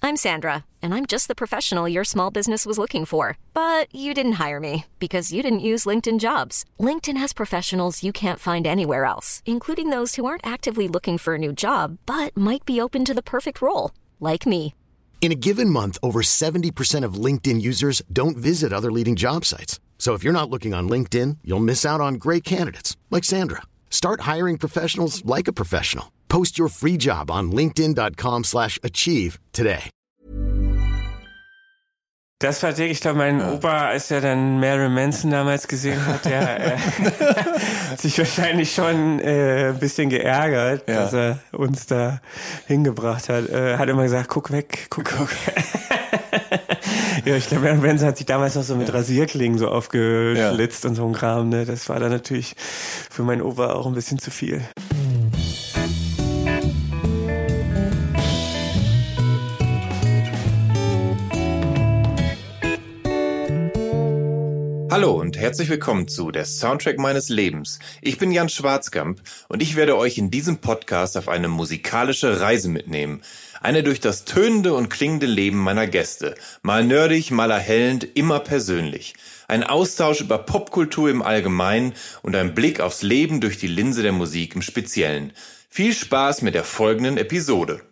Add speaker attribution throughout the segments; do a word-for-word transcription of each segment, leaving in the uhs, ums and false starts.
Speaker 1: I'm Sandra, and I'm just the professional your small business was looking for. But you didn't hire me because you didn't use LinkedIn Jobs. LinkedIn has professionals you can't find anywhere else, including those who aren't actively looking for a new job, but might be open to the perfect role, like me.
Speaker 2: In a given month, over seventy percent of LinkedIn users don't visit other leading job sites. So if you're not looking on LinkedIn, you'll miss out on great candidates like Sandra. Start hiring professionals like a professional. Post your free job on linkedin dot com slash achieve today.
Speaker 3: Das war dick. Ich glaube, mein ja. Opa, als er dann Marilyn Manson damals gesehen hat, der äh, hat sich wahrscheinlich schon äh, ein bisschen geärgert, ja. dass er uns da hingebracht hat. Äh, hat immer gesagt, guck weg, guck, guck. Ja, ich glaube, Marilyn Manson hat sich damals noch so mit ja. Rasierklingen so aufgeschlitzt ja. und so ein Kram. Ne? Das war dann natürlich für meinen Opa auch ein bisschen zu viel.
Speaker 4: Hallo und herzlich willkommen zu der Soundtrack meines Lebens. Ich bin Jan Schwarzkamp und ich werde euch in diesem Podcast auf eine musikalische Reise mitnehmen. Eine durch das tönende und klingende Leben meiner Gäste. Mal nerdig, mal erhellend, immer persönlich. Ein Austausch über Popkultur im Allgemeinen und ein Blick aufs Leben durch die Linse der Musik im Speziellen. Viel Spaß mit der folgenden Episode.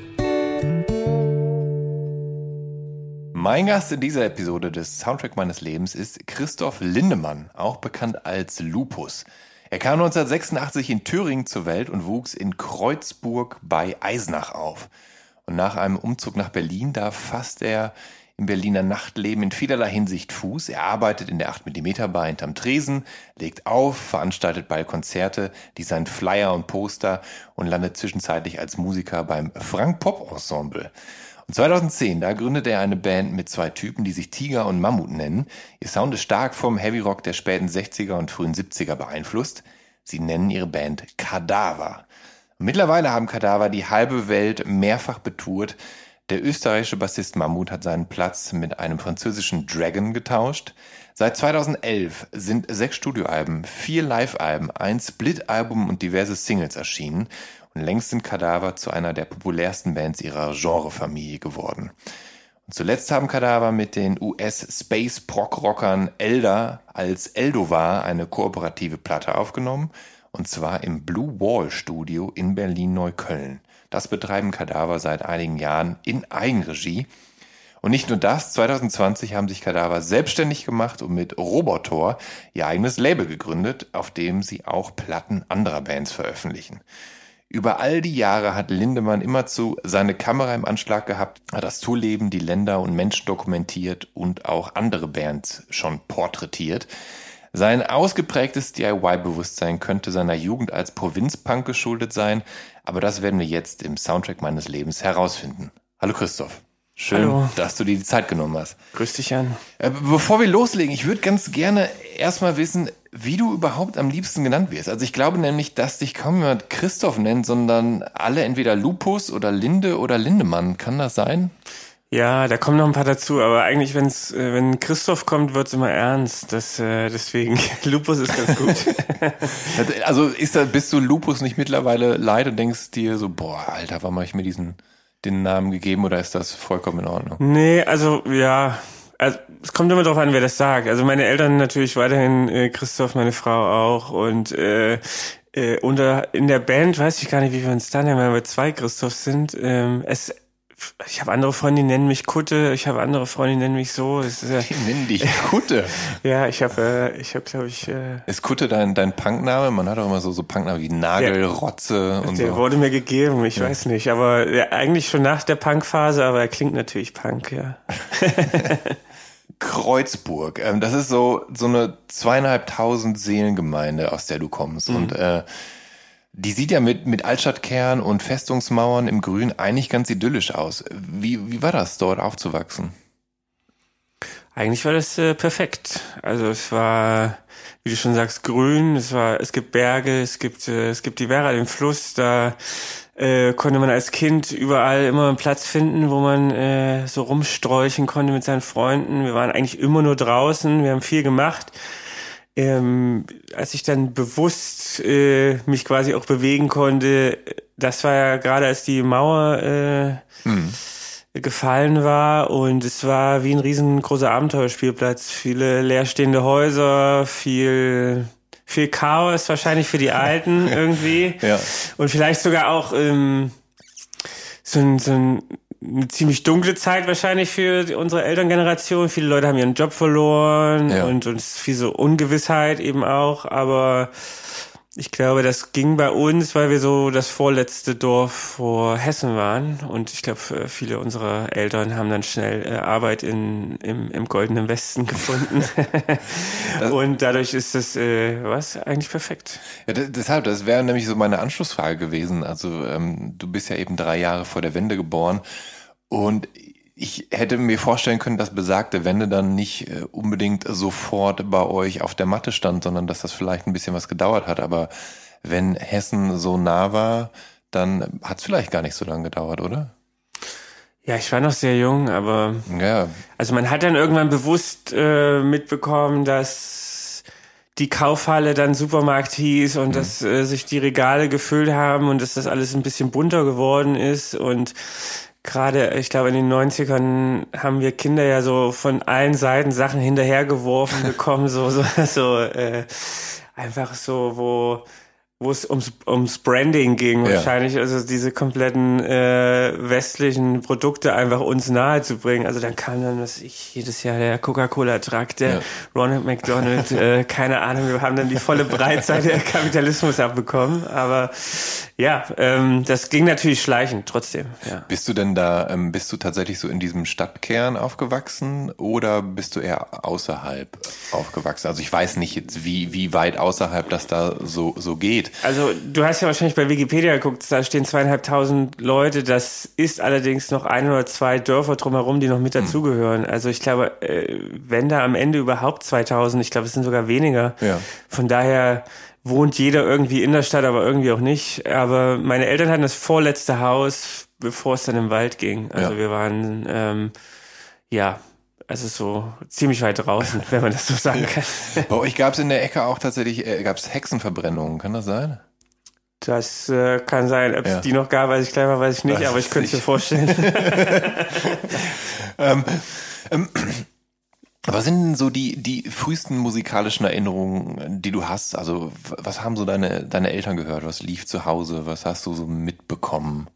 Speaker 4: Mein Gast in dieser Episode des Soundtrack meines Lebens ist Christoph Lindemann, auch bekannt als Lupus. Er kam neunzehnhundertsechsundachtzig in Thüringen zur Welt und wuchs in Kreuzburg bei Eisenach auf. Und nach einem Umzug nach Berlin, da fasst er im Berliner Nachtleben in vielerlei Hinsicht Fuß. Er arbeitet in der acht Millimeter Bar hinterm Tresen, legt auf, veranstaltet bald Konzerte, designt Flyer und Poster und landet zwischenzeitlich als Musiker beim Frank Pop Ensemble. Und zweitausendzehn, da gründet er eine Band mit zwei Typen, die sich Tiger und Mammut nennen. Ihr Sound ist stark vom Heavy-Rock der späten sechziger und frühen siebziger beeinflusst. Sie nennen ihre Band Kadaver. Und mittlerweile haben Kadaver die halbe Welt mehrfach betourt. Der österreichische Bassist Mammut hat seinen Platz mit einem französischen Dragon getauscht. Seit zweitausendelf sind sechs Studioalben, vier Live-Alben, ein Split-Album und diverse Singles erschienen. Und längst sind Kadaver zu einer der populärsten Bands ihrer Genrefamilie geworden. Und zuletzt haben Kadaver mit den U S-Space-Prog-Rockern Elder als Eldovar eine kooperative Platte aufgenommen, und zwar im Blue Wall Studio in Berlin-Neukölln. Das betreiben Kadaver seit einigen Jahren in Eigenregie. Und nicht nur das, zweitausendzwanzig haben sich Kadaver selbstständig gemacht und mit Robotor ihr eigenes Label gegründet, auf dem sie auch Platten anderer Bands veröffentlichen. Über all die Jahre hat Lindemann immerzu seine Kamera im Anschlag gehabt, hat das Tourleben, die Länder und Menschen dokumentiert und auch andere Bands schon porträtiert. Sein ausgeprägtes D I Y-Bewusstsein könnte seiner Jugend als Provinzpunk geschuldet sein, aber das werden wir jetzt im Soundtrack meines Lebens herausfinden. Hallo Christoph. Schön, Hallo. Dass du dir die Zeit genommen hast.
Speaker 3: Grüß dich, Jan.
Speaker 4: Äh, bevor wir loslegen, ich würde ganz gerne erstmal wissen, wie du überhaupt am liebsten genannt wirst. Also ich glaube nämlich, dass dich kaum jemand Christoph nennt, sondern alle entweder Lupus oder Linde oder Lindemann. Kann das sein?
Speaker 3: Ja, da kommen noch ein paar dazu, aber eigentlich, wenn's, äh, wenn Christoph kommt, wird's immer ernst. Das, äh, deswegen, Lupus ist ganz gut.
Speaker 4: Also ist da, bist du Lupus nicht mittlerweile leid und denkst dir so, boah, Alter, warum habe ich mir diesen den Namen gegeben, oder ist das vollkommen in Ordnung?
Speaker 3: Nee, also ja, also es kommt immer darauf an, wer das sagt. Also meine Eltern natürlich weiterhin, äh, Christoph, meine Frau auch, und äh, äh, unter in der Band weiß ich gar nicht, wie wir uns da nennen, weil wir zwei Christophs sind. Ähm, es Ich habe andere Freunde, die nennen mich Kutte. Ich habe andere Freunde, die nennen mich so. Es ist, äh,
Speaker 4: die nennen dich Kutte?
Speaker 3: Ja, ich habe, äh, ich habe, glaube ich... Äh,
Speaker 4: ist Kutte dein dein Punkname? Man hat auch immer so so Punknamen wie Nagel, ja, Rotze und
Speaker 3: der
Speaker 4: so.
Speaker 3: Der wurde mir gegeben, ich ja. weiß nicht. Aber ja, eigentlich schon nach der Punkphase, aber er klingt natürlich Punk, ja.
Speaker 4: Kreuzburg, ähm, das ist so so eine zweieinhalbtausend Seelengemeinde, aus der du kommst. Mhm. Und äh, die sieht ja mit mit Altstadtkern und Festungsmauern im Grün eigentlich ganz idyllisch aus. Wie wie war das, dort aufzuwachsen?
Speaker 3: Eigentlich war das äh, perfekt. Also es war, wie du schon sagst, grün. Es war, es gibt Berge, es gibt äh, es gibt die Werra, den Fluss. Da äh, konnte man als Kind überall immer einen Platz finden, wo man äh, so rumsträuchen konnte mit seinen Freunden. Wir waren eigentlich immer nur draußen. Wir haben viel gemacht. Ähm, als ich dann bewusst äh, mich quasi auch bewegen konnte, das war ja gerade als die Mauer äh, hm. gefallen war und es war wie ein riesengroßer Abenteuerspielplatz. Viele leerstehende Häuser, viel viel Chaos wahrscheinlich für die Alten irgendwie
Speaker 4: Ja.
Speaker 3: und vielleicht sogar auch ähm, so, ein, so ein, eine ziemlich dunkle Zeit wahrscheinlich für die, unsere Elterngeneration. Viele Leute haben ihren Job verloren
Speaker 4: Ja.
Speaker 3: und und es ist viel so Ungewissheit eben auch, aber ich glaube, das ging bei uns, weil wir so das vorletzte Dorf vor Hessen waren. Und ich glaube, viele unserer Eltern haben dann schnell äh, Arbeit in, im, im Goldenen Westen gefunden. Und dadurch ist das, äh, was, eigentlich perfekt.
Speaker 4: Ja, d- deshalb, das wäre nämlich so meine Anschlussfrage gewesen. Also ähm, du bist ja eben drei Jahre vor der Wende geboren und ich hätte mir vorstellen können, dass besagte Wende dann nicht äh, unbedingt sofort bei euch auf der Matte stand, sondern dass das vielleicht ein bisschen was gedauert hat. Aber wenn Hessen so nah war, dann hat es vielleicht gar nicht so lange gedauert, oder?
Speaker 3: Ja, ich war noch sehr jung, aber
Speaker 4: Ja,
Speaker 3: also man hat dann irgendwann bewusst äh, mitbekommen, dass die Kaufhalle dann Supermarkt hieß und mhm. dass äh, sich die Regale gefüllt haben und dass das alles ein bisschen bunter geworden ist und gerade, ich glaube, in den neunzigern haben wir Kinder ja so von allen Seiten Sachen hinterhergeworfen bekommen, so, so, so, äh, einfach so, wo, wo es ums, ums Branding ging,
Speaker 4: Ja.
Speaker 3: wahrscheinlich, also diese kompletten, äh, westlichen Produkte einfach uns nahe zu bringen. Also dann kam dann, was ich, jedes Jahr der Coca-Cola-Truck, der
Speaker 4: Ja.
Speaker 3: Ronald McDonald, äh, keine Ahnung, wir haben dann die volle Breitseite der Kapitalismus abbekommen, aber ja, ähm, das ging natürlich schleichend trotzdem, ja.
Speaker 4: bist du denn da, ähm, bist du tatsächlich so in diesem Stadtkern aufgewachsen oder bist du eher außerhalb aufgewachsen? Also ich weiß nicht jetzt, wie, wie weit außerhalb das da so, so geht.
Speaker 3: Also du hast ja wahrscheinlich bei Wikipedia geguckt, da stehen zweieinhalbtausend Leute, das ist allerdings noch ein oder zwei Dörfer drumherum, die noch mit dazugehören. Also ich glaube, äh, wenn da am Ende überhaupt zweitausend, ich glaube es sind sogar weniger.
Speaker 4: Ja.
Speaker 3: Von daher wohnt jeder irgendwie in der Stadt, aber irgendwie auch nicht. Aber meine Eltern hatten das vorletzte Haus, bevor es dann im Wald ging. Also
Speaker 4: Ja.
Speaker 3: wir waren, ähm, ja, also so ziemlich weit draußen, wenn man das so sagen kann.
Speaker 4: Bei euch gab es in der Ecke auch tatsächlich, äh, gab es Hexenverbrennungen, kann das sein?
Speaker 3: Das äh, kann sein. Ob es
Speaker 4: Ja.
Speaker 3: die noch gab, weiß ich gleich mal, weiß ich nicht,
Speaker 4: Weiß
Speaker 3: aber ich könnte es mir
Speaker 4: ich.
Speaker 3: vorstellen.
Speaker 4: ähm, ähm, was sind denn so die, die frühesten musikalischen Erinnerungen, die du hast? Also w- was haben so deine, deine Eltern gehört? Was lief zu Hause? Was hast du so mitbekommen?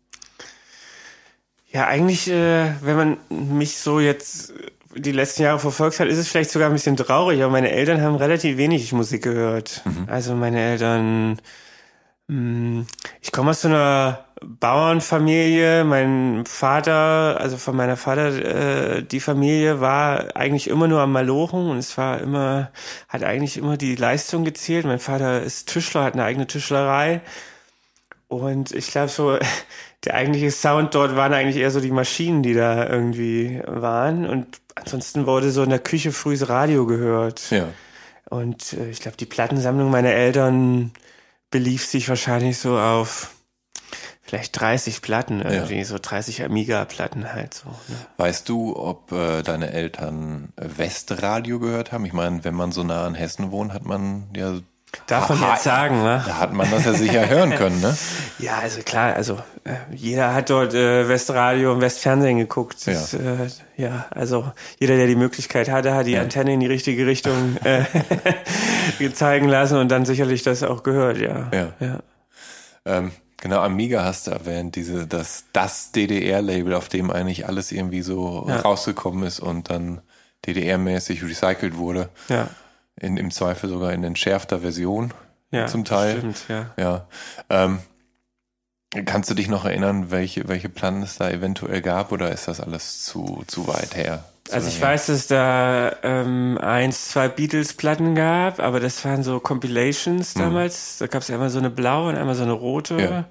Speaker 3: Ja, eigentlich, äh, wenn man mich so jetzt die letzten Jahre verfolgt hat, ist es vielleicht sogar ein bisschen traurig, aber meine Eltern haben relativ wenig Musik gehört.
Speaker 4: Mhm.
Speaker 3: Also meine Eltern, mh, ich komme aus so einer Bauernfamilie, mein Vater, also von meiner Vater, äh, die Familie war eigentlich immer nur am Malochen und es war immer, hat eigentlich immer die Leistung gezählt. Mein Vater ist Tischler, hat eine eigene Tischlerei und ich glaube so, der eigentliche Sound dort waren eigentlich eher so die Maschinen, die da irgendwie waren und ansonsten wurde so in der Küche frühes Radio gehört.
Speaker 4: Ja.
Speaker 3: Und äh, ich glaube, die Plattensammlung meiner Eltern belief sich wahrscheinlich so auf vielleicht dreißig Platten irgendwie,
Speaker 4: Ja.
Speaker 3: so dreißig Amiga-Platten halt so. Ne?
Speaker 4: Weißt du, ob äh, deine Eltern Westradio gehört haben? Ich meine, wenn man so nah an Hessen wohnt, hat man ja...
Speaker 3: Darf man
Speaker 4: Ha-
Speaker 3: jetzt sagen, ne?
Speaker 4: Da hat man das ja sicher hören können, ne?
Speaker 3: Ja, also klar, also äh, jeder hat dort äh, Westradio und Westfernsehen geguckt. Das,
Speaker 4: Ja.
Speaker 3: Äh, ja, also jeder, der die Möglichkeit hatte, hat die
Speaker 4: Ja.
Speaker 3: Antenne in die richtige Richtung äh, zeigen lassen und dann sicherlich das auch gehört, ja.
Speaker 4: Ja.
Speaker 3: ja.
Speaker 4: Ähm, genau, Amiga hast du erwähnt, diese, das, das D D R-Label, auf dem eigentlich alles irgendwie so
Speaker 3: Ja.
Speaker 4: rausgekommen ist und dann D D R-mäßig recycelt wurde.
Speaker 3: Ja,
Speaker 4: In, im Zweifel sogar in entschärfter Version
Speaker 3: ja,
Speaker 4: zum Teil.
Speaker 3: Stimmt, ja.
Speaker 4: Ja. Ähm, kannst du dich noch erinnern, welche, welche Platten es da eventuell gab oder ist das alles zu, zu weit her? Zu
Speaker 3: Also ich
Speaker 4: lange her?
Speaker 3: weiß, dass es da ähm, eins, zwei Beatles-Platten gab, aber das waren so Compilations damals. Da gab es einmal so eine blaue und einmal so eine rote.
Speaker 4: Ja.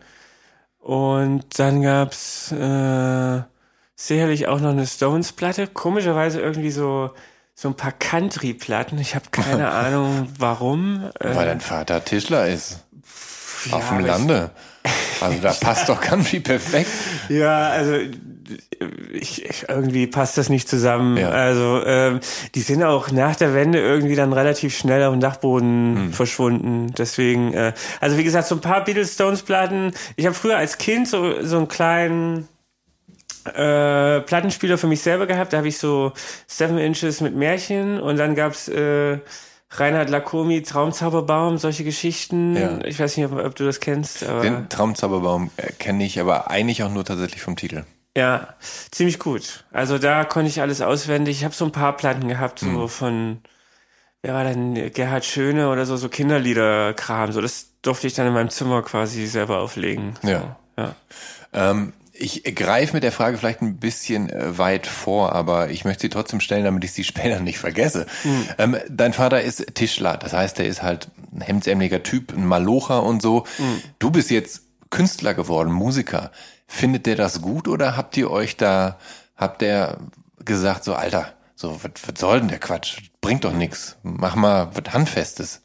Speaker 3: Und dann gab's äh, sicherlich auch noch eine Stones-Platte. Komischerweise irgendwie so so ein paar Country-Platten. Ich habe keine Ahnung, warum. Äh,
Speaker 4: Weil dein Vater Tischler ist.
Speaker 3: ja,
Speaker 4: Auf dem
Speaker 3: aber
Speaker 4: Lande. Also da passt doch Country perfekt.
Speaker 3: Ich, ja, also ich, ich, irgendwie passt das nicht zusammen.
Speaker 4: Ja.
Speaker 3: Also ähm, die sind auch nach der Wende irgendwie dann relativ schnell auf dem Dachboden
Speaker 4: Hm.
Speaker 3: verschwunden. Deswegen, äh, also wie gesagt, so ein paar Beatles-Stones-Platten. Ich habe früher als Kind so so einen kleinen äh, Plattenspieler für mich selber gehabt. Da habe ich so Seven Inches mit Märchen und dann gab's äh, Reinhard Lacomi, Traumzauberbaum, solche Geschichten.
Speaker 4: Ja.
Speaker 3: Ich weiß nicht, ob, ob du das kennst. Aber
Speaker 4: Den Traumzauberbaum äh, kenne ich, aber eigentlich auch nur tatsächlich vom Titel.
Speaker 3: ja, ziemlich gut. Also da konnte ich alles auswendig. Ich habe so ein paar Platten gehabt, so
Speaker 4: Mhm.
Speaker 3: von, wer war denn, Gerhard Schöne oder so, so Kinderliederkram. So, das durfte ich dann in meinem Zimmer quasi selber auflegen. So,
Speaker 4: Ja.
Speaker 3: ja.
Speaker 4: Ähm, ich greife mit der Frage vielleicht ein bisschen äh, weit vor, aber ich möchte sie trotzdem stellen, damit ich sie später nicht vergesse.
Speaker 3: Mhm.
Speaker 4: Ähm, dein Vater ist Tischler, das heißt, er ist halt ein hemdsärmeliger Typ, ein Malocher und so.
Speaker 3: Mhm.
Speaker 4: Du bist jetzt Künstler geworden, Musiker. Findet der das gut oder habt ihr euch da, habt ihr gesagt, so Alter, so was, was soll denn der Quatsch? Bringt doch nix. Mach mal was Handfestes.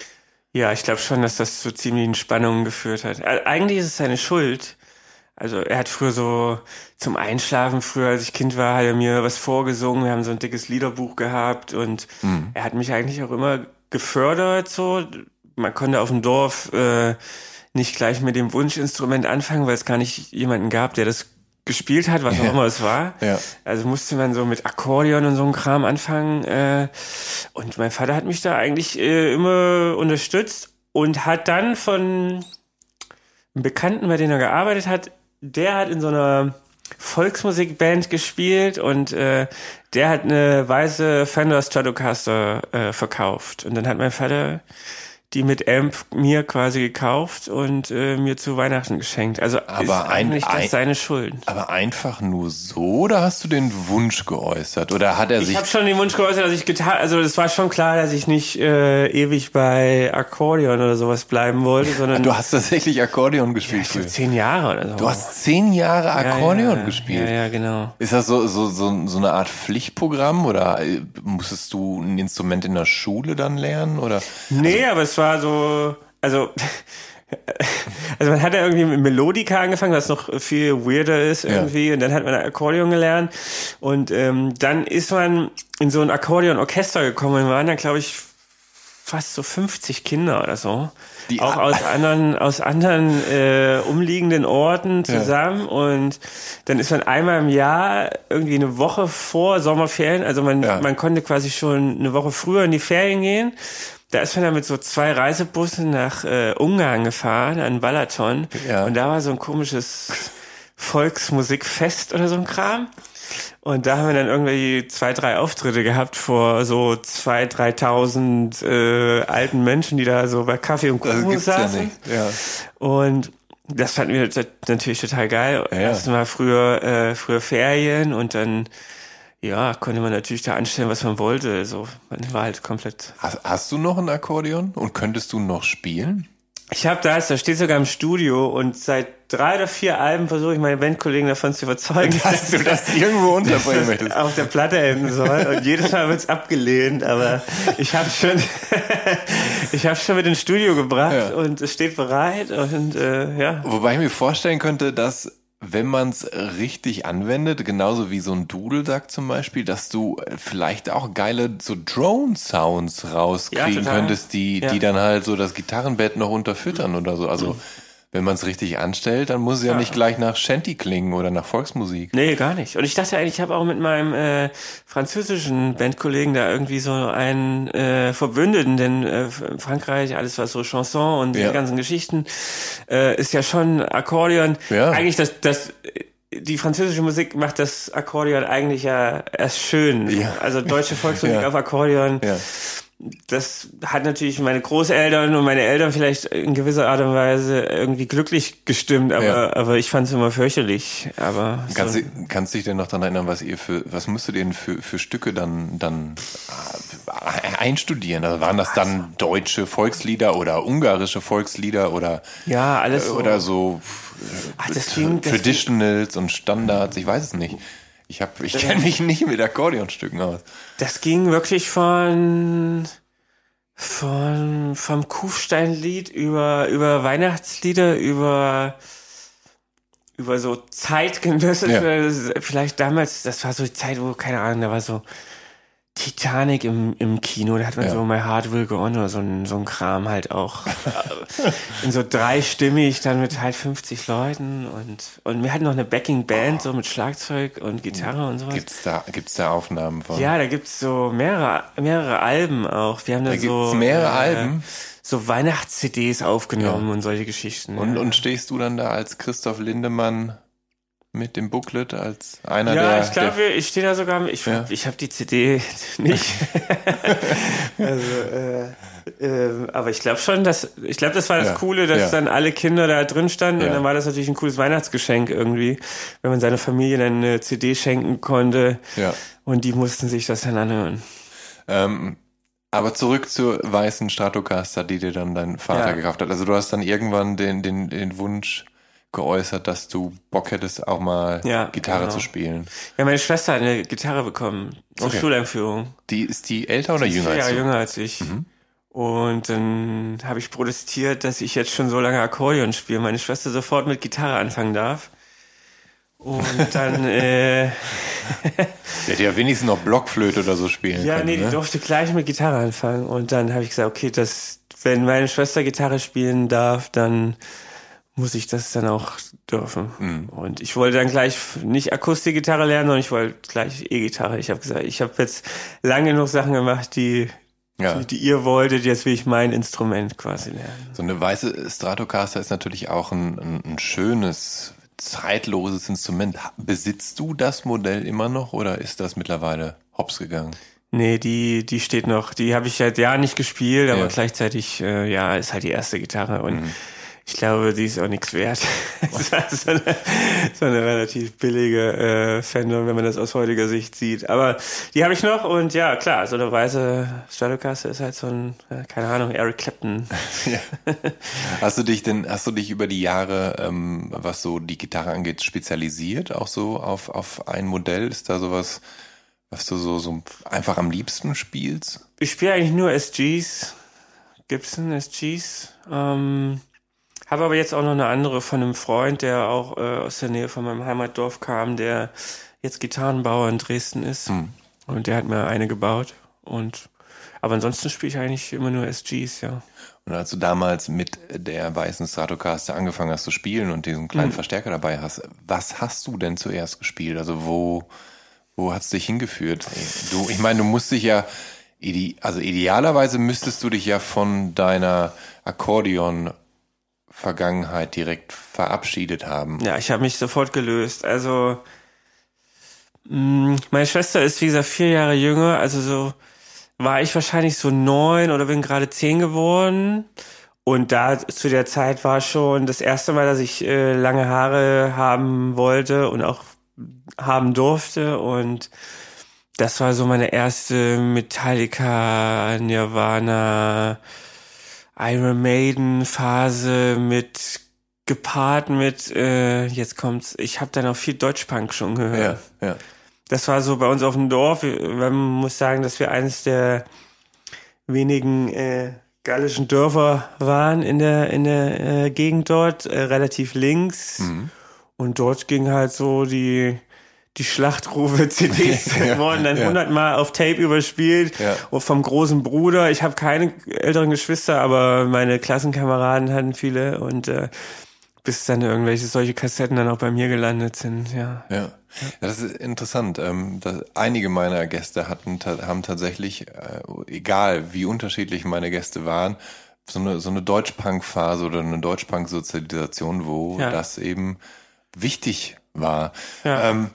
Speaker 3: Ja, ich glaube schon, dass das zu ziemlichen Spannungen geführt hat. Äh, Eigentlich ist es seine Schuld. Also er hat früher so zum Einschlafen, früher als ich Kind war, hat er mir was vorgesungen. Wir haben so ein dickes Liederbuch gehabt und
Speaker 4: Mhm.
Speaker 3: er hat mich eigentlich auch immer gefördert. So, man konnte auf dem Dorf äh, nicht gleich mit dem Wunschinstrument anfangen, weil es gar nicht jemanden gab, der das gespielt hat, was auch
Speaker 4: Ja.
Speaker 3: immer es war.
Speaker 4: Ja.
Speaker 3: Also musste man so mit Akkordeon und so einem Kram anfangen. Äh, und mein Vater hat mich da eigentlich äh, immer unterstützt und hat dann von einem Bekannten, bei dem er gearbeitet hat, der hat in so einer Volksmusikband gespielt und äh, der hat eine weiße Fender Stratocaster äh, verkauft. Und dann hat mein Vater die mit Amp mir quasi gekauft und äh, mir zu Weihnachten geschenkt. Also
Speaker 4: Aber
Speaker 3: ist
Speaker 4: ein-
Speaker 3: eigentlich
Speaker 4: ein-
Speaker 3: das seine Schuld.
Speaker 4: Aber einfach nur so oder hast du den Wunsch geäußert? Oder hat er
Speaker 3: Ich
Speaker 4: sich...
Speaker 3: habe schon den Wunsch geäußert, dass ich Gitarre, also es war schon klar, dass ich nicht äh, ewig bei Akkordeon oder sowas bleiben wollte, sondern
Speaker 4: Du hast tatsächlich Akkordeon gespielt
Speaker 3: ich glaub,
Speaker 4: früher.
Speaker 3: zehn Jahre oder so.
Speaker 4: Du hast zehn Jahre
Speaker 3: Ja,
Speaker 4: Akkordeon
Speaker 3: ja,
Speaker 4: gespielt.
Speaker 3: Ja, ja, genau.
Speaker 4: Ist das so, so, so, so eine Art Pflichtprogramm oder äh, musstest du ein Instrument in der Schule dann lernen? Oder?
Speaker 3: Nee, aber es war so, also, also man hat ja irgendwie mit Melodika angefangen, was noch viel weirder ist irgendwie, und dann hat man Akkordeon gelernt und ähm, dann ist man in so ein Akkordeonorchester gekommen, wir waren dann, glaube ich, fast so fünfzig Kinder oder so.
Speaker 4: Die
Speaker 3: auch
Speaker 4: a-
Speaker 3: aus anderen, aus anderen äh, umliegenden Orten zusammen. Und dann ist man einmal im Jahr irgendwie eine Woche vor Sommerferien, also man,
Speaker 4: Ja.
Speaker 3: man konnte quasi schon eine Woche früher in die Ferien gehen. Da ist man dann mit so zwei Reisebussen nach äh, Ungarn gefahren, an Balaton.
Speaker 4: Ja.
Speaker 3: Und da war so ein komisches Volksmusikfest oder so ein Kram. Und da haben wir dann irgendwie zwei, drei Auftritte gehabt vor so zwei, dreitausend äh, alten Menschen, die da so bei Kaffee und
Speaker 4: Das
Speaker 3: Kuchen
Speaker 4: gibt's ja
Speaker 3: saßen.
Speaker 4: nicht. Ja.
Speaker 3: Und das fanden wir t- natürlich total geil.
Speaker 4: Ja.
Speaker 3: Erstmal früher, äh, früher Ferien und dann, ja, konnte man natürlich da anstellen, was man wollte. So, man war halt komplett.
Speaker 4: Hast, hast du noch ein Akkordeon und könntest du noch spielen?
Speaker 3: Ich habe da, da steht sogar im Studio und seit drei oder vier Alben versuche ich meine Bandkollegen davon zu überzeugen,
Speaker 4: Dass du das irgendwo unterbringen
Speaker 3: dass
Speaker 4: möchtest.
Speaker 3: es auf der Platte enden soll. Und jedes Mal wird's abgelehnt, aber ich habe schon, ich habe schon mit ins Studio gebracht
Speaker 4: Ja.
Speaker 3: und es steht bereit und äh, ja.
Speaker 4: Wobei ich mir vorstellen könnte, dass wenn man es richtig anwendet, genauso wie so ein Dudelsack zum Beispiel, dass du vielleicht auch geile so Drone-Sounds
Speaker 3: Ja,
Speaker 4: rauskriegen
Speaker 3: total.
Speaker 4: könntest, die,
Speaker 3: Ja.
Speaker 4: die dann halt so das Gitarrenbett noch unterfüttern oder so. Also wenn man es richtig anstellt, dann muss es ja,
Speaker 3: Ja.
Speaker 4: nicht gleich nach Shanty klingen oder nach Volksmusik.
Speaker 3: Nee, gar nicht. Und ich dachte eigentlich, ich habe auch mit meinem äh, französischen Bandkollegen da irgendwie so einen äh, Verbündeten, denn äh, in Frankreich, alles was so Chanson und
Speaker 4: Ja.
Speaker 3: die ganzen Geschichten, äh, ist ja schon Akkordeon.
Speaker 4: Ja.
Speaker 3: Eigentlich das, das, die französische Musik macht das Akkordeon eigentlich ja erst schön.
Speaker 4: Ja.
Speaker 3: Also deutsche Volksmusik
Speaker 4: Ja.
Speaker 3: auf Akkordeon.
Speaker 4: Ja.
Speaker 3: Das hat natürlich meine Großeltern und meine Eltern vielleicht in gewisser Art und Weise irgendwie glücklich gestimmt, aber,
Speaker 4: Ja.
Speaker 3: aber ich fand es immer fürchterlich. Aber
Speaker 4: Kannst,
Speaker 3: so,
Speaker 4: du, kannst du dich denn noch daran erinnern, was ihr für, was musstet ihr denn für, für Stücke dann, dann äh, einstudieren? Also waren das dann deutsche Volkslieder oder ungarische Volkslieder oder,
Speaker 3: ja, alles so.
Speaker 4: oder so
Speaker 3: Ach, das ging- das
Speaker 4: Traditionals und Standards? Ich weiß es nicht. Ich hab, ich kenne mich nicht mit Akkordeonstücken aus.
Speaker 3: Das ging wirklich von, von, vom Kufsteinlied über, über Weihnachtslieder, über, über so zeitgenössische, vielleicht damals, das war so die Zeit, wo, keine Ahnung, da war so Titanic im, im Kino, da hat man ja. so My Heart Will Go On oder so ein, so ein Kram halt auch. In so dreistimmig, dann mit halt fünfzig Leuten und, und wir hatten noch eine Backing-Band, oh. so mit Schlagzeug und Gitarre und sowas.
Speaker 4: Gibt's da, gibt's da Aufnahmen von?
Speaker 3: Ja, da gibt's so mehrere, mehrere Alben auch. Wir haben da,
Speaker 4: da
Speaker 3: so.
Speaker 4: Gibt's mehrere äh, Alben?
Speaker 3: So Weihnachts-C Ds aufgenommen ja. und solche Geschichten.
Speaker 4: Und,
Speaker 3: ja.
Speaker 4: und stehst du dann da als Christoph Lindemann mit dem Booklet als einer
Speaker 3: ja,
Speaker 4: der...
Speaker 3: Ja, ich glaube, ich stehe da sogar, ich, ja. ich habe die C D nicht. also, äh, äh, aber ich glaube schon, dass, ich glaube, das war das ja. Coole, dass ja. dann alle Kinder da drin standen ja. und dann war das natürlich ein cooles Weihnachtsgeschenk irgendwie, wenn man seiner Familie dann eine C D schenken konnte ja. und die mussten sich das dann anhören.
Speaker 4: Ähm, aber zurück zur weißen Stratocaster, die dir dann dein Vater ja. gekauft hat. Also du hast dann irgendwann den, den, den Wunsch geäußert, dass du Bock hättest, auch mal ja, Gitarre genau. zu spielen.
Speaker 3: Ja, meine Schwester hat eine Gitarre bekommen zur okay. Schuleinführung.
Speaker 4: Die ist die älter oder
Speaker 3: die
Speaker 4: jünger als
Speaker 3: du?
Speaker 4: Ja,
Speaker 3: jünger als ich. Mhm. Und dann habe ich protestiert, dass ich jetzt schon so lange Akkordeon spiele. Meine Schwester sofort mit Gitarre anfangen darf. Und dann äh,
Speaker 4: der hätte ja wenigstens noch Blockflöte oder so spielen
Speaker 3: ja,
Speaker 4: können.
Speaker 3: Ja, nee,
Speaker 4: ne?
Speaker 3: die durfte gleich mit Gitarre anfangen. Und dann habe ich gesagt, okay, das, wenn meine Schwester Gitarre spielen darf, dann muss ich das dann auch dürfen. Mhm. Und ich wollte dann gleich nicht Akustikgitarre lernen, sondern ich wollte gleich E-Gitarre. Ich habe gesagt, ich habe jetzt lange genug Sachen gemacht, die, ja. die, die ihr wolltet, jetzt will ich mein Instrument quasi lernen.
Speaker 4: So eine weiße Stratocaster ist natürlich auch ein, ein, ein schönes, zeitloses Instrument. Besitzt du das Modell immer noch oder ist das mittlerweile hops gegangen?
Speaker 3: Nee, die, die steht noch. Die habe ich seit Jahren nicht gespielt, aber ja. gleichzeitig, äh, ja, ist halt die erste Gitarre und mhm. ich glaube, die ist auch nichts wert. Das war so eine, so eine relativ billige äh, Fender, wenn man das aus heutiger Sicht sieht. Aber die habe ich noch und ja, klar, so eine weiße Stratocaster ist halt so ein, äh, keine Ahnung, Eric Clapton.
Speaker 4: Ja. Hast du dich denn, hast du dich über die Jahre, ähm, was so die Gitarre angeht, spezialisiert? Auch so auf, auf ein Modell? Ist da sowas, was du so, so einfach am liebsten spielst?
Speaker 3: Ich spiele eigentlich nur S Gs, Gibson S Gs, ähm, habe aber jetzt auch noch eine andere von einem Freund, der auch äh, aus der Nähe von meinem Heimatdorf kam, der jetzt Gitarrenbauer in Dresden ist. Hm. Und der hat mir eine gebaut. Und aber ansonsten spiele ich eigentlich immer nur S Gs, ja.
Speaker 4: Und als du damals mit der weißen Stratocaster angefangen hast zu spielen und diesen kleinen hm. Verstärker dabei hast, was hast du denn zuerst gespielt? Also wo, wo hat's dich hingeführt? Du, ich meine, du musst dich ja, also idealerweise müsstest du dich ja von deiner Akkordeon Vergangenheit direkt verabschiedet haben.
Speaker 3: Ja, ich habe mich sofort gelöst. Also mh, meine Schwester ist, wie gesagt, vier Jahre jünger. Also so war ich wahrscheinlich so neun oder bin gerade zehn geworden. Und da zu der Zeit war schon das erste Mal, dass ich äh, lange Haare haben wollte und auch haben durfte. Und das war so meine erste Metallica, Nirvana, Iron Maiden Phase mit gepaart mit äh, jetzt kommt's, ich habe dann auch viel Deutschpunk schon gehört.
Speaker 4: Ja, ja.
Speaker 3: Das war so bei uns auf dem Dorf. Man muss sagen, dass wir eines der wenigen äh, gallischen Dörfer waren in der in der äh, Gegend dort, äh, relativ links. Mhm. Und dort ging halt so die die Schlachtrufe C Ds ja, wurden dann hundertmal ja. auf Tape überspielt ja. und vom großen Bruder. Ich habe keine älteren Geschwister, aber meine Klassenkameraden hatten viele und äh, bis dann irgendwelche solche Kassetten dann auch bei mir gelandet sind. Ja,
Speaker 4: ja. ja das ist interessant. Ähm, dass einige meiner Gäste hatten haben tatsächlich, äh, egal wie unterschiedlich meine Gäste waren, so eine so eine Deutschpunk-Phase oder eine Deutschpunk-Sozialisation, wo ja. das eben wichtig war. Ja. Ähm,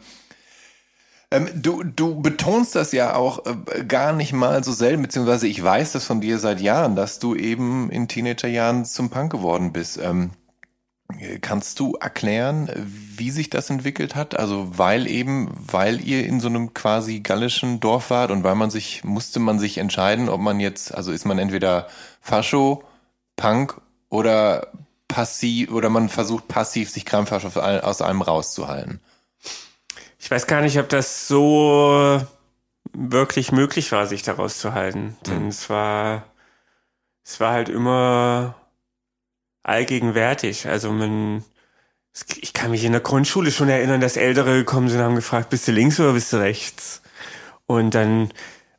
Speaker 4: Ähm, du, du betonst das ja auch äh, gar nicht mal so selten, beziehungsweise ich weiß das von dir seit Jahren, dass du eben in Teenagerjahren zum Punk geworden bist. Ähm, kannst du erklären, wie sich das entwickelt hat? Also weil eben, weil ihr in so einem quasi gallischen Dorf wart und weil man sich, musste man sich entscheiden, ob man jetzt, also ist man entweder Fascho, Punk oder passiv, oder man versucht passiv sich krampfhaft aus allem rauszuhalten.
Speaker 3: Ich weiß gar nicht, ob das so wirklich möglich war, sich da rauszuhalten. Mhm. Denn es war, es war halt immer allgegenwärtig. Also man, ich kann mich in der Grundschule schon erinnern, dass Ältere gekommen sind und haben gefragt, bist du links oder bist du rechts? Und dann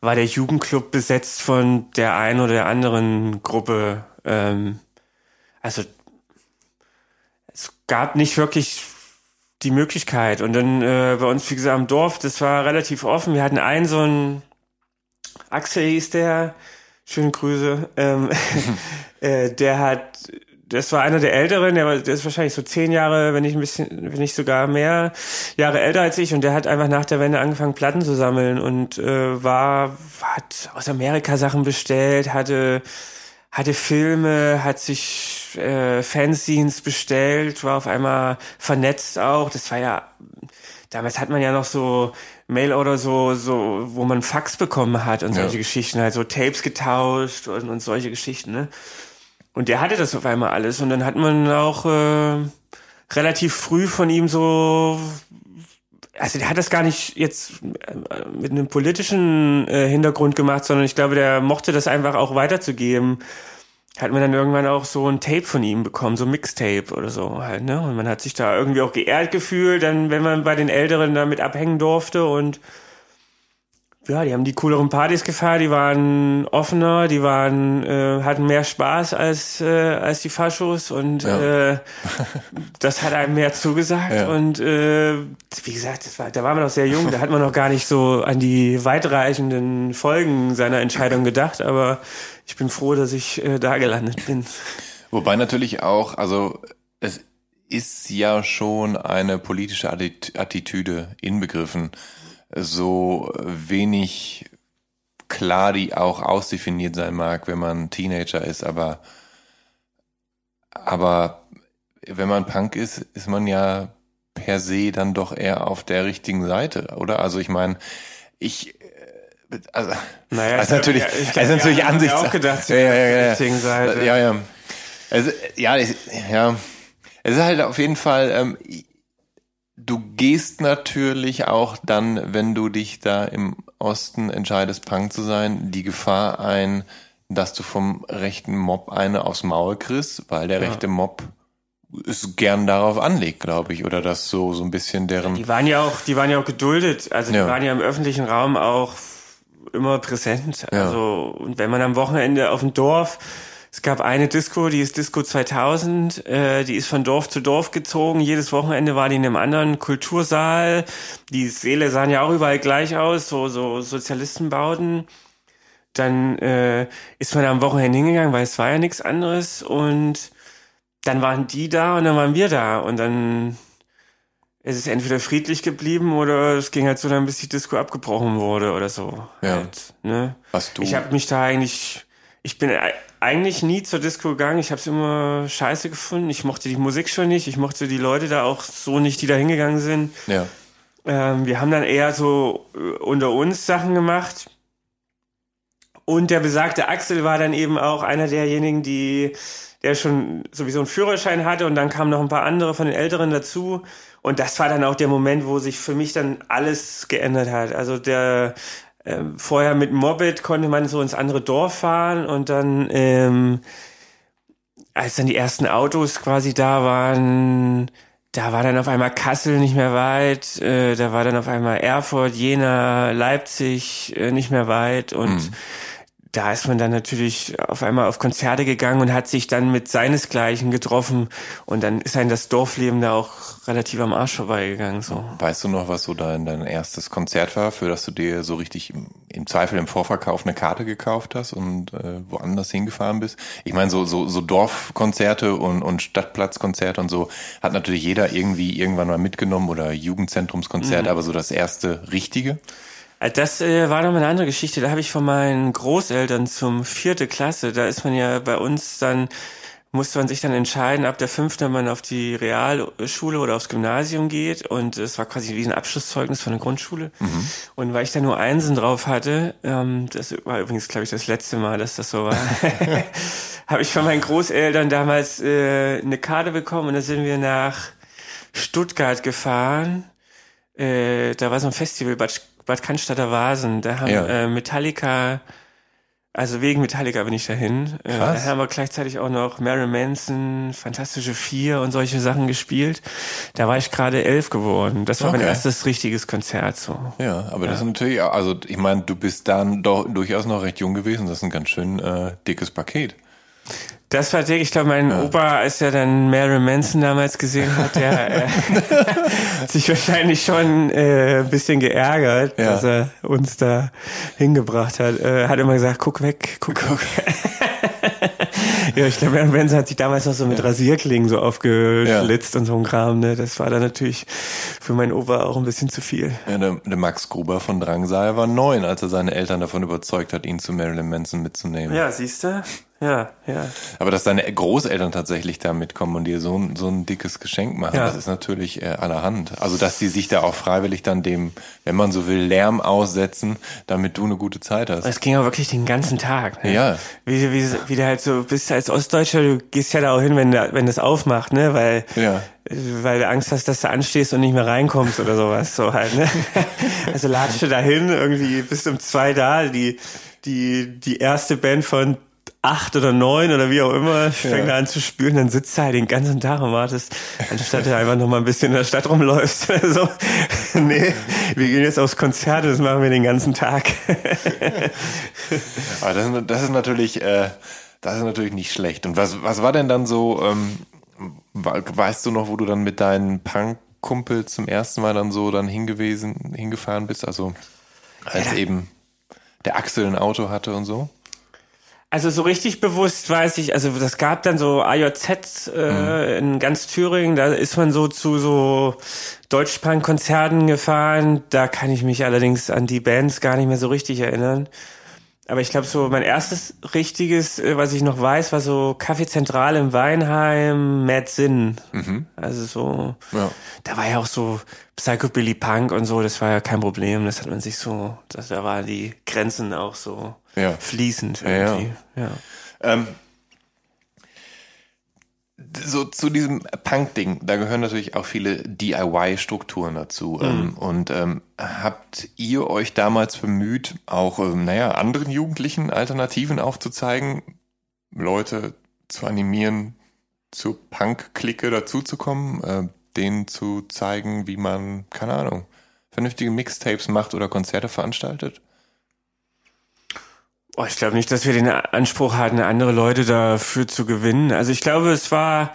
Speaker 3: war der Jugendclub besetzt von der einen oder der anderen Gruppe. Ähm, also es gab nicht wirklich die Möglichkeit. Und dann äh, bei uns, wie gesagt, am Dorf, das war relativ offen. Wir hatten einen so einen, Axel hieß der, schöne Grüße, ähm, äh, der hat, das war einer der Älteren, der, war, der ist wahrscheinlich so zehn Jahre, wenn nicht ein bisschen, wenn nicht sogar mehr Jahre älter als ich, und der hat einfach nach der Wende angefangen, Platten zu sammeln und äh, war, hat aus Amerika Sachen bestellt, hatte hatte Filme, hat sich äh, Fanzines bestellt, war auf einmal vernetzt auch. Das war ja, damals hat man ja noch so Mail-Order so, so, wo man Fax bekommen hat und solche ja. Geschichten, halt so Tapes getauscht und, und solche Geschichten, ne? Und der hatte das auf einmal alles, und dann hat man auch äh, relativ früh von ihm so, also der hat das gar nicht jetzt mit einem politischen äh, Hintergrund gemacht, sondern ich glaube, der mochte das einfach auch weiterzugeben. Hat man dann irgendwann auch so ein Tape von ihm bekommen, so ein Mixtape oder so halt, ne? Und man hat sich da irgendwie auch geehrt gefühlt, dann, wenn man bei den Älteren damit abhängen durfte, und ja, die haben die cooleren Partys gefeiert, die waren offener, die waren, äh, hatten mehr Spaß als äh, als die Faschos, und ja. äh, das hat einem mehr zugesagt. Ja. Und äh, wie gesagt, das war, da war man noch sehr jung, da hat man noch gar nicht so an die weitreichenden Folgen seiner Entscheidung gedacht, aber ich bin froh, dass ich äh, da gelandet bin.
Speaker 4: Wobei natürlich auch, also es ist ja schon eine politische Attitüde inbegriffen, so wenig klar die auch ausdefiniert sein mag, wenn man Teenager ist, aber aber wenn man Punk ist, ist man ja per se dann doch eher auf der richtigen Seite, oder? Also ich meine, ich also,
Speaker 3: naja,
Speaker 4: also natürlich,
Speaker 3: ja, ich
Speaker 4: also ja, natürlich
Speaker 3: ja,
Speaker 4: Ansichtssache.
Speaker 3: auch gedacht,
Speaker 4: ja, ja, ja, ja.
Speaker 3: richtigen Seite.
Speaker 4: Ja, ja. Also, ja, ja. Es ist halt auf jeden Fall, ähm, du gehst natürlich auch dann, wenn du dich da im Osten entscheidest, Punk zu sein, die Gefahr ein, dass du vom rechten Mob eine aufs Maul kriegst, weil der ja. rechte Mob es gern darauf anlegt, glaube ich, oder das so so ein bisschen deren.
Speaker 3: Die waren ja auch, die waren ja auch geduldet, also die ja. waren ja im öffentlichen Raum auch immer präsent. Ja. Also und wenn man am Wochenende auf dem Dorf, es gab eine Disco, die ist Disco zweitausend, äh, die ist von Dorf zu Dorf gezogen. Jedes Wochenende war die in einem anderen Kultursaal. Die Säle sahen ja auch überall gleich aus, so so Sozialistenbauten. Dann äh, ist man am Wochenende hingegangen, weil es war ja nichts anderes, und dann waren die da und dann waren wir da, und dann ist es entweder friedlich geblieben oder es ging halt so dann, bis die Disco abgebrochen wurde oder so.
Speaker 4: Ja.
Speaker 3: Halt, ne?
Speaker 4: Hast du?
Speaker 3: Ich habe mich da eigentlich, ich bin eigentlich nie zur Disco gegangen. Ich habe es immer scheiße gefunden. Ich mochte die Musik schon nicht. Ich mochte die Leute da auch so nicht, die da hingegangen sind.
Speaker 4: Ja.
Speaker 3: Ähm, wir haben dann eher so unter uns Sachen gemacht. Und der besagte Axel war dann eben auch einer derjenigen, die, der schon sowieso einen Führerschein hatte, und dann kamen noch ein paar andere von den Älteren dazu. Und das war dann auch der Moment, wo sich für mich dann alles geändert hat. Also der äh, vorher mit Moped konnte man so ins andere Dorf fahren, und dann, ähm, als dann die ersten Autos quasi da waren, da war dann auf einmal Kassel nicht mehr weit, äh, da war dann auf einmal Erfurt, Jena, Leipzig äh, nicht mehr weit, und mhm. da ist man dann natürlich auf einmal auf Konzerte gegangen und hat sich dann mit seinesgleichen getroffen, und dann ist einem das Dorfleben da auch relativ am Arsch vorbeigegangen. So.
Speaker 4: Weißt du noch, was so dein, dein erstes Konzert war, für das du dir so richtig im, im Zweifel im Vorverkauf eine Karte gekauft hast und äh, woanders hingefahren bist? Ich meine, so so so Dorfkonzerte und und Stadtplatzkonzerte und so hat natürlich jeder irgendwie irgendwann mal mitgenommen, oder Jugendzentrumskonzert, mhm. aber so das erste richtige?
Speaker 3: Das äh, war nochmal eine andere Geschichte. Da habe ich von meinen Großeltern zum vierte Klasse, da ist man ja bei uns dann, musste man sich dann entscheiden, ab der fünften, ob man auf die Realschule oder aufs Gymnasium geht, und es war quasi wie ein Abschlusszeugnis von der Grundschule. Mhm. Und weil ich da nur Einsen drauf hatte, ähm, das war übrigens, glaube ich, das letzte Mal, dass das so war, habe ich von meinen Großeltern damals äh, eine Karte bekommen, und da sind wir nach Stuttgart gefahren. Äh, da war so ein Festival, Bad Bad Cannstatter Vasen, da haben ja. äh, Metallica Also wegen Metallica bin ich dahin. Äh,
Speaker 4: Krass.
Speaker 3: da haben wir gleichzeitig auch noch Marilyn Manson, Fantastische Vier und solche Sachen gespielt. Da war ich gerade elf geworden. Das war
Speaker 4: Okay.
Speaker 3: mein erstes richtiges Konzert so.
Speaker 4: Ja, aber das ist natürlich, auch- also ich meine, du bist dann doch durchaus noch recht jung gewesen. Das ist ein ganz schön äh, dickes Paket.
Speaker 3: Das war dick. Ich glaube, mein Opa, als er dann Marilyn Manson damals gesehen hat, der äh, hat sich wahrscheinlich schon äh, ein bisschen geärgert,
Speaker 4: Ja.
Speaker 3: dass er uns da hingebracht hat. Äh, hat immer gesagt, guck weg, guck, guck. Ja, ich glaube, Marilyn Manson hat sich damals noch so mit Rasierklingen so aufgeschlitzt und so ein Kram. Ne? Das war dann natürlich für meinen Opa auch ein bisschen zu viel.
Speaker 4: Ja, der, der Max Gruber von Drangsal war neun, als er seine Eltern davon überzeugt hat, ihn zu Marilyn Manson mitzunehmen.
Speaker 3: Ja, siehst du? Ja, ja.
Speaker 4: Aber dass deine Großeltern tatsächlich da mitkommen und dir so ein, so ein dickes Geschenk machen,
Speaker 3: Ja.
Speaker 4: das ist natürlich äh, allerhand. Also, dass die sich da auch freiwillig dann dem, wenn man so will, Lärm aussetzen, damit du eine gute Zeit hast.
Speaker 3: Es ging auch wirklich den ganzen Tag. Ne?
Speaker 4: Ja.
Speaker 3: Wie, wie, wie du halt so bist als Ostdeutscher, du gehst ja da auch hin, wenn, da- wenn das aufmacht, ne, weil,
Speaker 4: Ja.
Speaker 3: weil du Angst hast, dass du anstehst und nicht mehr reinkommst oder sowas, so halt, ne. Also latscht du dahin, irgendwie bist um zwei da, die, die, die erste Band von acht oder neun oder wie auch immer, fängt
Speaker 4: Ja.
Speaker 3: an zu spielen, dann sitzt du halt den ganzen Tag und wartest, anstatt du einfach noch mal ein bisschen in der Stadt rumläufst oder so. Nee, wir gehen jetzt aufs Konzert und das machen wir den ganzen Tag.
Speaker 4: Aber das, ist- das ist natürlich, äh, das ist natürlich nicht schlecht. Und was, was war denn dann so, ähm, we- weißt du noch, wo du dann mit deinen Punk-Kumpel zum ersten Mal dann so dann hingewesen, hingefahren bist? Also, als eben der Axel ein Auto hatte und so?
Speaker 3: Also so richtig bewusst weiß ich, also das gab dann so A J Z äh, in ganz Thüringen, da ist man so zu so Deutschpunk-Konzerten gefahren, da kann ich mich allerdings an die Bands gar nicht mehr so richtig erinnern. Aber ich glaube so, mein erstes richtiges, äh, was ich noch weiß, war so Café Zentral im Weinheim, Mad Sin. Also so,
Speaker 4: Ja.
Speaker 3: da war ja auch so Psychobilly Punk und so, das war ja kein Problem, das hat man sich so, das, da waren die Grenzen auch so
Speaker 4: Ja.
Speaker 3: fließend
Speaker 4: Ja, ja.
Speaker 3: irgendwie. Ja.
Speaker 4: Ähm, so zu diesem Punk-Ding, da gehören natürlich auch viele D I Y-Strukturen dazu. Ähm, und ähm, habt ihr euch damals bemüht, auch, ähm, naja, anderen Jugendlichen Alternativen aufzuzeigen, Leute zu animieren, zur Punk-Clique dazuzukommen, äh, denen zu zeigen, wie man, keine Ahnung, vernünftige Mixtapes macht oder Konzerte veranstaltet?
Speaker 3: Oh, ich glaube nicht, dass wir den Anspruch hatten, andere Leute dafür zu gewinnen. Also ich glaube, es war,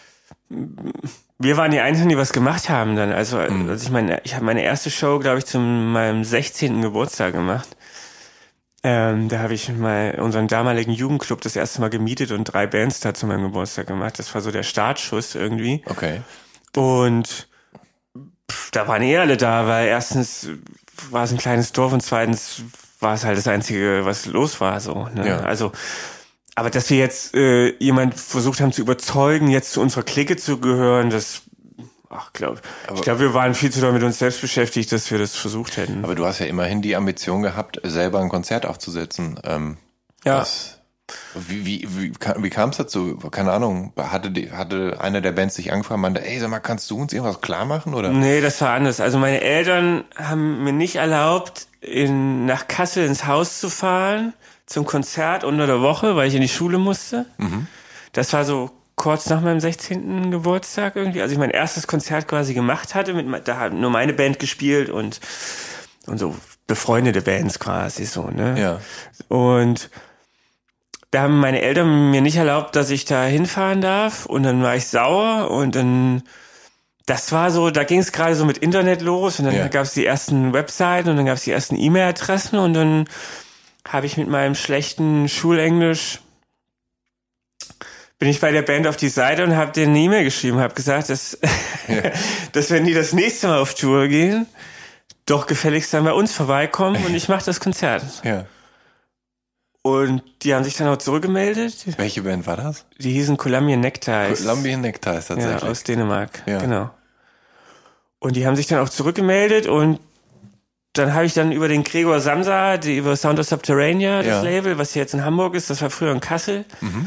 Speaker 3: wir waren die Einzigen, die was gemacht haben dann. Also, also ich meine, ich habe meine erste Show, glaube ich, zu meinem sechzehnten Geburtstag gemacht. Ähm, da habe ich mal unseren damaligen Jugendclub das erste Mal gemietet und drei Bands da zu meinem Geburtstag gemacht. Das war so der Startschuss irgendwie.
Speaker 4: Okay.
Speaker 3: Und pff, da waren eh alle da, weil erstens war es ein kleines Dorf und zweitens war es halt das Einzige, was los war. So, ne?
Speaker 4: Ja.
Speaker 3: Also, aber dass wir jetzt äh, jemand versucht haben zu überzeugen, jetzt zu unserer Clique zu gehören, das, ach, glaub, ich glaube, wir waren viel zu doll mit uns selbst beschäftigt, dass wir das versucht hätten.
Speaker 4: Aber du hast ja immerhin die Ambition gehabt, selber ein Konzert aufzusetzen. Ähm,
Speaker 3: Ja.
Speaker 4: das, wie wie, wie, wie kam es dazu? Keine Ahnung. Hatte, die, hatte eine der Bands dich angefragt und meinte, ey, sag mal, kannst du uns irgendwas klar machen? Oder?
Speaker 3: Nee, das war anders. Also meine Eltern haben mir nicht erlaubt, in, nach Kassel ins Haus zu fahren zum Konzert unter der Woche, weil ich in die Schule musste. Das war so kurz nach meinem sechzehnten Geburtstag irgendwie, als ich mein erstes Konzert quasi gemacht hatte. Mit, da hat nur meine Band gespielt und, und so befreundete Bands quasi so, ne?
Speaker 4: Ja.
Speaker 3: Und da haben meine Eltern mir nicht erlaubt, dass ich da hinfahren darf. Und dann war ich sauer und dann, das war so, da ging es gerade so mit Internet los und dann
Speaker 4: Ja.
Speaker 3: gab es die ersten Webseiten und dann gab es die ersten E-Mail-Adressen und dann habe ich mit meinem schlechten Schulenglisch bin ich bei der Band auf die Seite und habe denen eine E-Mail geschrieben, habe gesagt, dass, dass wenn die das nächste Mal auf Tour gehen, doch gefälligst dann bei uns vorbeikommen und ich mache das Konzert.
Speaker 4: Ja.
Speaker 3: Und die haben sich dann auch zurückgemeldet.
Speaker 4: Welche Band war das?
Speaker 3: Die hießen Colombian Neckties.
Speaker 4: Colombian Neckties
Speaker 3: Ja,
Speaker 4: tatsächlich.
Speaker 3: aus Dänemark.
Speaker 4: Ja.
Speaker 3: Genau. Und die haben sich dann auch zurückgemeldet und dann habe ich dann über den Gregor Samsa, die, über Sound of Subterranea, das
Speaker 4: Ja.
Speaker 3: Label, was hier jetzt in Hamburg ist, das war früher in Kassel,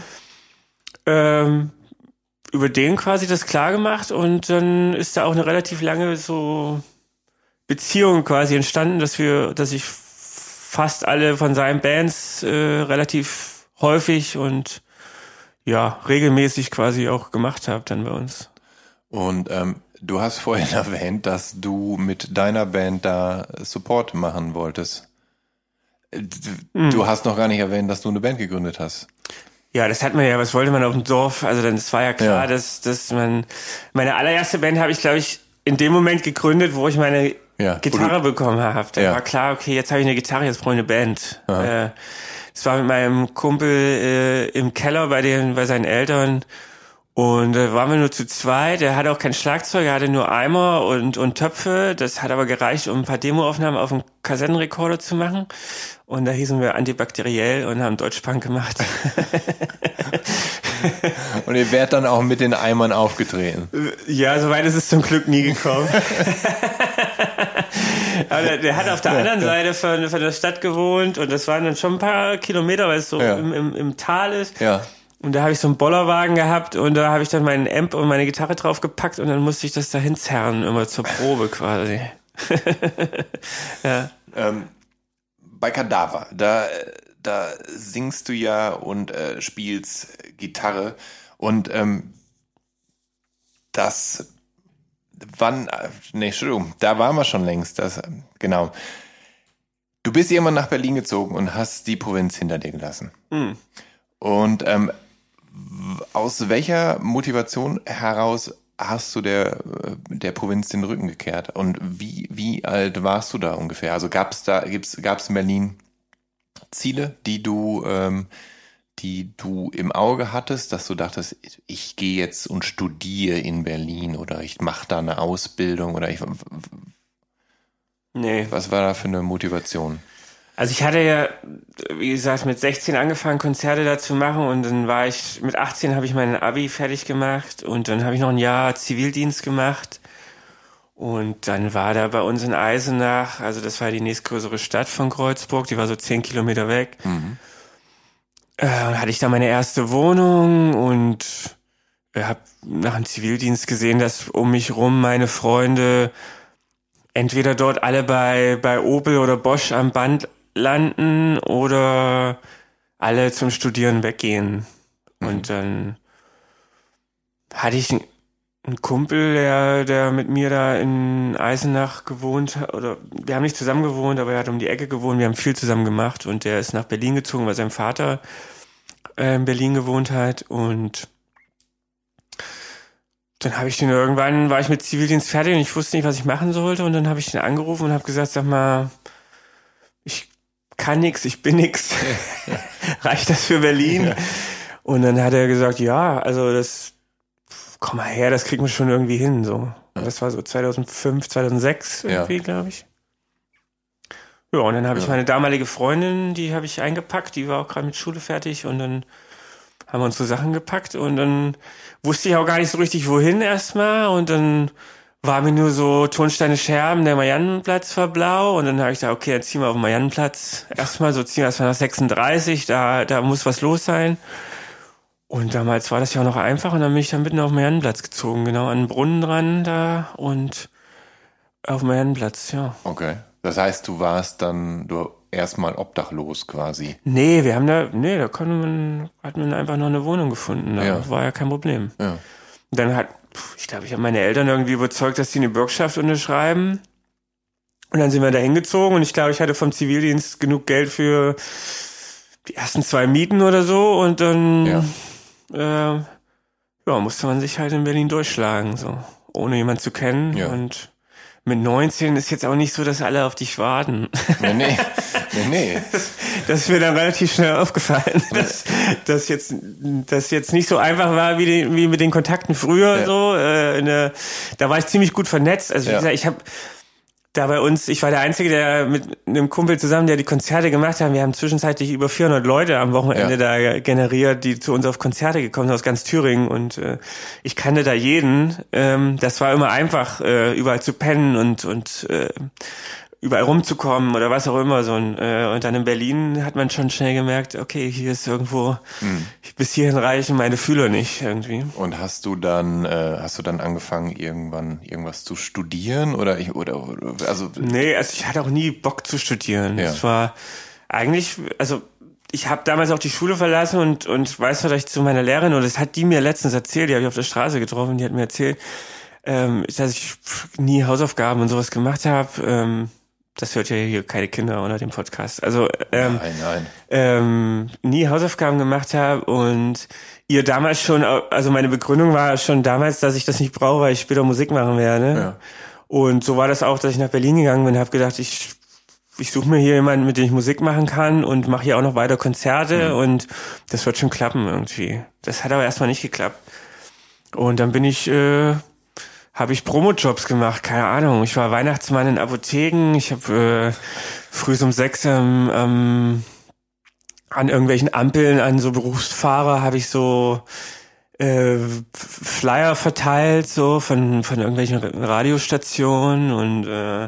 Speaker 3: ähm, über den quasi das klar gemacht und dann ist da auch eine relativ lange so Beziehung quasi entstanden, dass wir, dass ich fast alle von seinen Bands äh, relativ häufig und ja, regelmäßig quasi auch gemacht habe dann bei uns.
Speaker 4: Und ähm, du hast vorhin erwähnt, dass du mit deiner Band da Support machen wolltest. Du mhm. hast noch gar nicht erwähnt, dass du eine Band gegründet hast.
Speaker 3: Ja, das hat man ja, was wollte man auf dem Dorf? Also dann, es war ja klar, ja. dass, dass man, meine allererste Band habe ich, glaube ich, in dem Moment gegründet, wo ich meine ja, Gitarre bekommen habe. Da ja. war klar, okay, jetzt habe ich eine Gitarre, jetzt brauche ich eine Band. Äh, das war mit meinem Kumpel äh, im Keller bei den, bei seinen Eltern. Und da äh, waren wir nur zu zweit. Er hatte auch kein Schlagzeug, er hatte nur Eimer und, und Töpfe. Das hat aber gereicht, um ein paar Demoaufnahmen auf dem Kassettenrekorder zu machen. Und da hießen wir Antibakteriell und haben Deutschpunk gemacht.
Speaker 4: Und ihr wärt dann auch mit den Eimern aufgetreten?
Speaker 3: Ja, soweit ist es zum Glück nie gekommen. Aber der, der hat auf der ja, anderen ja. Seite von, von der Stadt gewohnt und das waren dann schon ein paar Kilometer, weil es so ja. im, im, im Tal ist.
Speaker 4: Ja.
Speaker 3: Und da habe ich so einen Bollerwagen gehabt und da habe ich dann meinen Amp und meine Gitarre drauf gepackt und dann musste ich das dahin zerren, immer zur Probe quasi.
Speaker 4: ja. Ähm, bei Kadaver, da, da singst du ja und äh, spielst Gitarre und ähm, das, wann, nee, Entschuldigung, da waren wir schon längst, das, genau. Du bist irgendwann nach Berlin gezogen und hast die Provinz hinter dir gelassen. Mhm. Und ähm, aus welcher Motivation heraus hast du der, der Provinz den Rücken gekehrt? Und wie, wie alt warst du da ungefähr? Also gab es da, gibt's, gab es in Berlin Ziele, die du, ähm, die du im Auge hattest, dass du dachtest, ich gehe jetzt und studiere in Berlin oder ich mache da eine Ausbildung oder ich.
Speaker 3: Nee.
Speaker 4: Was war da für eine Motivation?
Speaker 3: Also ich hatte ja, wie gesagt, mit sechzehn angefangen, Konzerte da zu machen und dann war ich, mit achtzehn habe ich meinen Abi fertig gemacht und dann habe ich noch ein Jahr Zivildienst gemacht und dann war da bei uns in Eisenach, also das war die nächstgrößere Stadt von Kreuzburg, die war so zehn Kilometer weg. Mhm. Äh, und hatte ich da meine erste Wohnung und äh, habe nach dem Zivildienst gesehen, dass um mich rum meine Freunde entweder dort alle bei, bei Opel oder Bosch am Band landen oder alle zum Studieren weggehen. Mhm. Und dann hatte ich einen, einen Kumpel, der, der mit mir da in Eisenach gewohnt hat, oder wir haben nicht zusammen gewohnt, aber er hat um die Ecke gewohnt, wir haben viel zusammen gemacht und der ist nach Berlin gezogen, weil sein Vater äh, in Berlin gewohnt hat und dann habe ich den irgendwann, war ich mit Zivildienst fertig und ich wusste nicht, was ich machen sollte und dann habe ich den angerufen und habe gesagt, sag mal, ich kann nix, ich bin nix. Ja. Reicht das für Berlin? Ja. Und dann hat er gesagt, ja, also das, komm mal her, das kriegen wir schon irgendwie hin, so. Und das war so zweitausendfünf, zweitausendsechs irgendwie, ja. glaube ich. Ja, und dann habe ja. ich meine damalige Freundin, die habe ich eingepackt, die war auch gerade mit Schule fertig und dann haben wir unsere Sachen gepackt und dann wusste ich auch gar nicht so richtig, wohin erstmal und dann war mir nur so Tonsteine Scherben, der Mariannenplatz war blau und dann habe ich gesagt, okay, dann ziehen wir auf den Mariannenplatz erstmal, so ziehen wir erstmal nach sechsunddreißig, da, da muss was los sein. Und damals war das ja auch noch einfach und dann bin ich dann mitten auf den Mariannenplatz gezogen, genau, an den Brunnen dran da und auf dem Mariannenplatz, ja.
Speaker 4: Okay, das heißt, du warst dann, du erstmal obdachlos quasi.
Speaker 3: Nee, wir haben da, nee, da konnte man, hat man einfach noch eine Wohnung gefunden. Da ja. war ja kein Problem.
Speaker 4: Ja.
Speaker 3: Dann hat, ich glaube, ich habe meine Eltern irgendwie überzeugt, dass sie eine Bürgschaft unterschreiben. Und dann sind wir da hingezogen und ich glaube, ich hatte vom Zivildienst genug Geld für die ersten zwei Mieten oder so und dann ja. Äh, ja, musste man sich halt in Berlin durchschlagen, so, ohne jemanden zu kennen
Speaker 4: ja.
Speaker 3: und mit neunzehn ist jetzt auch nicht so, dass alle auf dich warten.
Speaker 4: Nee, nee, nee, nee.
Speaker 3: Das, das ist mir dann relativ schnell aufgefallen, dass das jetzt, das jetzt nicht so einfach war wie, die, wie mit den Kontakten früher, ja. so. Äh, in der, da war ich ziemlich gut vernetzt. Also wie
Speaker 4: ja.
Speaker 3: gesagt, ich habe da bei uns, ich war der Einzige, der mit einem Kumpel zusammen, der die Konzerte gemacht hat. Wir haben zwischenzeitlich über vierhundert Leute am Wochenende ja. da generiert, die zu uns auf Konzerte gekommen sind aus ganz Thüringen und äh, ich kannte da jeden. Ähm, das war immer einfach, äh, überall zu pennen und und äh, überall rumzukommen oder was auch immer. So ein, äh, und dann in Berlin hat man schon schnell gemerkt, okay, hier ist irgendwo, mhm. bis hierhin reichen meine Fühler nicht irgendwie.
Speaker 4: Und hast du dann, äh, hast du dann angefangen, irgendwann irgendwas zu studieren oder ich, oder, oder also?
Speaker 3: Nee, also ich hatte auch nie Bock zu studieren.
Speaker 4: Ja.
Speaker 3: Es war eigentlich, also ich habe damals auch die Schule verlassen und und weiß noch, dass ich zu meiner Lehrerin, und das hat die mir letztens erzählt, die habe ich auf der Straße getroffen, die hat mir erzählt, ähm, dass ich nie Hausaufgaben und sowas gemacht habe. Ähm, das hört ja hier keine Kinder unter dem Podcast. Also ähm,
Speaker 4: nein, nein.
Speaker 3: Ähm, nie Hausaufgaben gemacht habe und ihr damals schon, also meine Begründung war schon damals, dass ich das nicht brauche, weil ich später Musik machen werde.
Speaker 4: Ja.
Speaker 3: Und so war das auch, dass ich nach Berlin gegangen bin und habe gedacht, ich ich suche mir hier jemanden, mit dem ich Musik machen kann und mache hier auch noch weiter Konzerte mhm. und das wird schon klappen irgendwie. Das hat aber erstmal nicht geklappt. Und dann bin ich äh, habe ich Promojobs gemacht, keine Ahnung. Ich war Weihnachtsmann in Apotheken. Ich habe äh, früh um sechs ähm, ähm, an irgendwelchen Ampeln an so Berufsfahrer habe ich so äh, Flyer verteilt, so von von irgendwelchen Radiostationen und äh,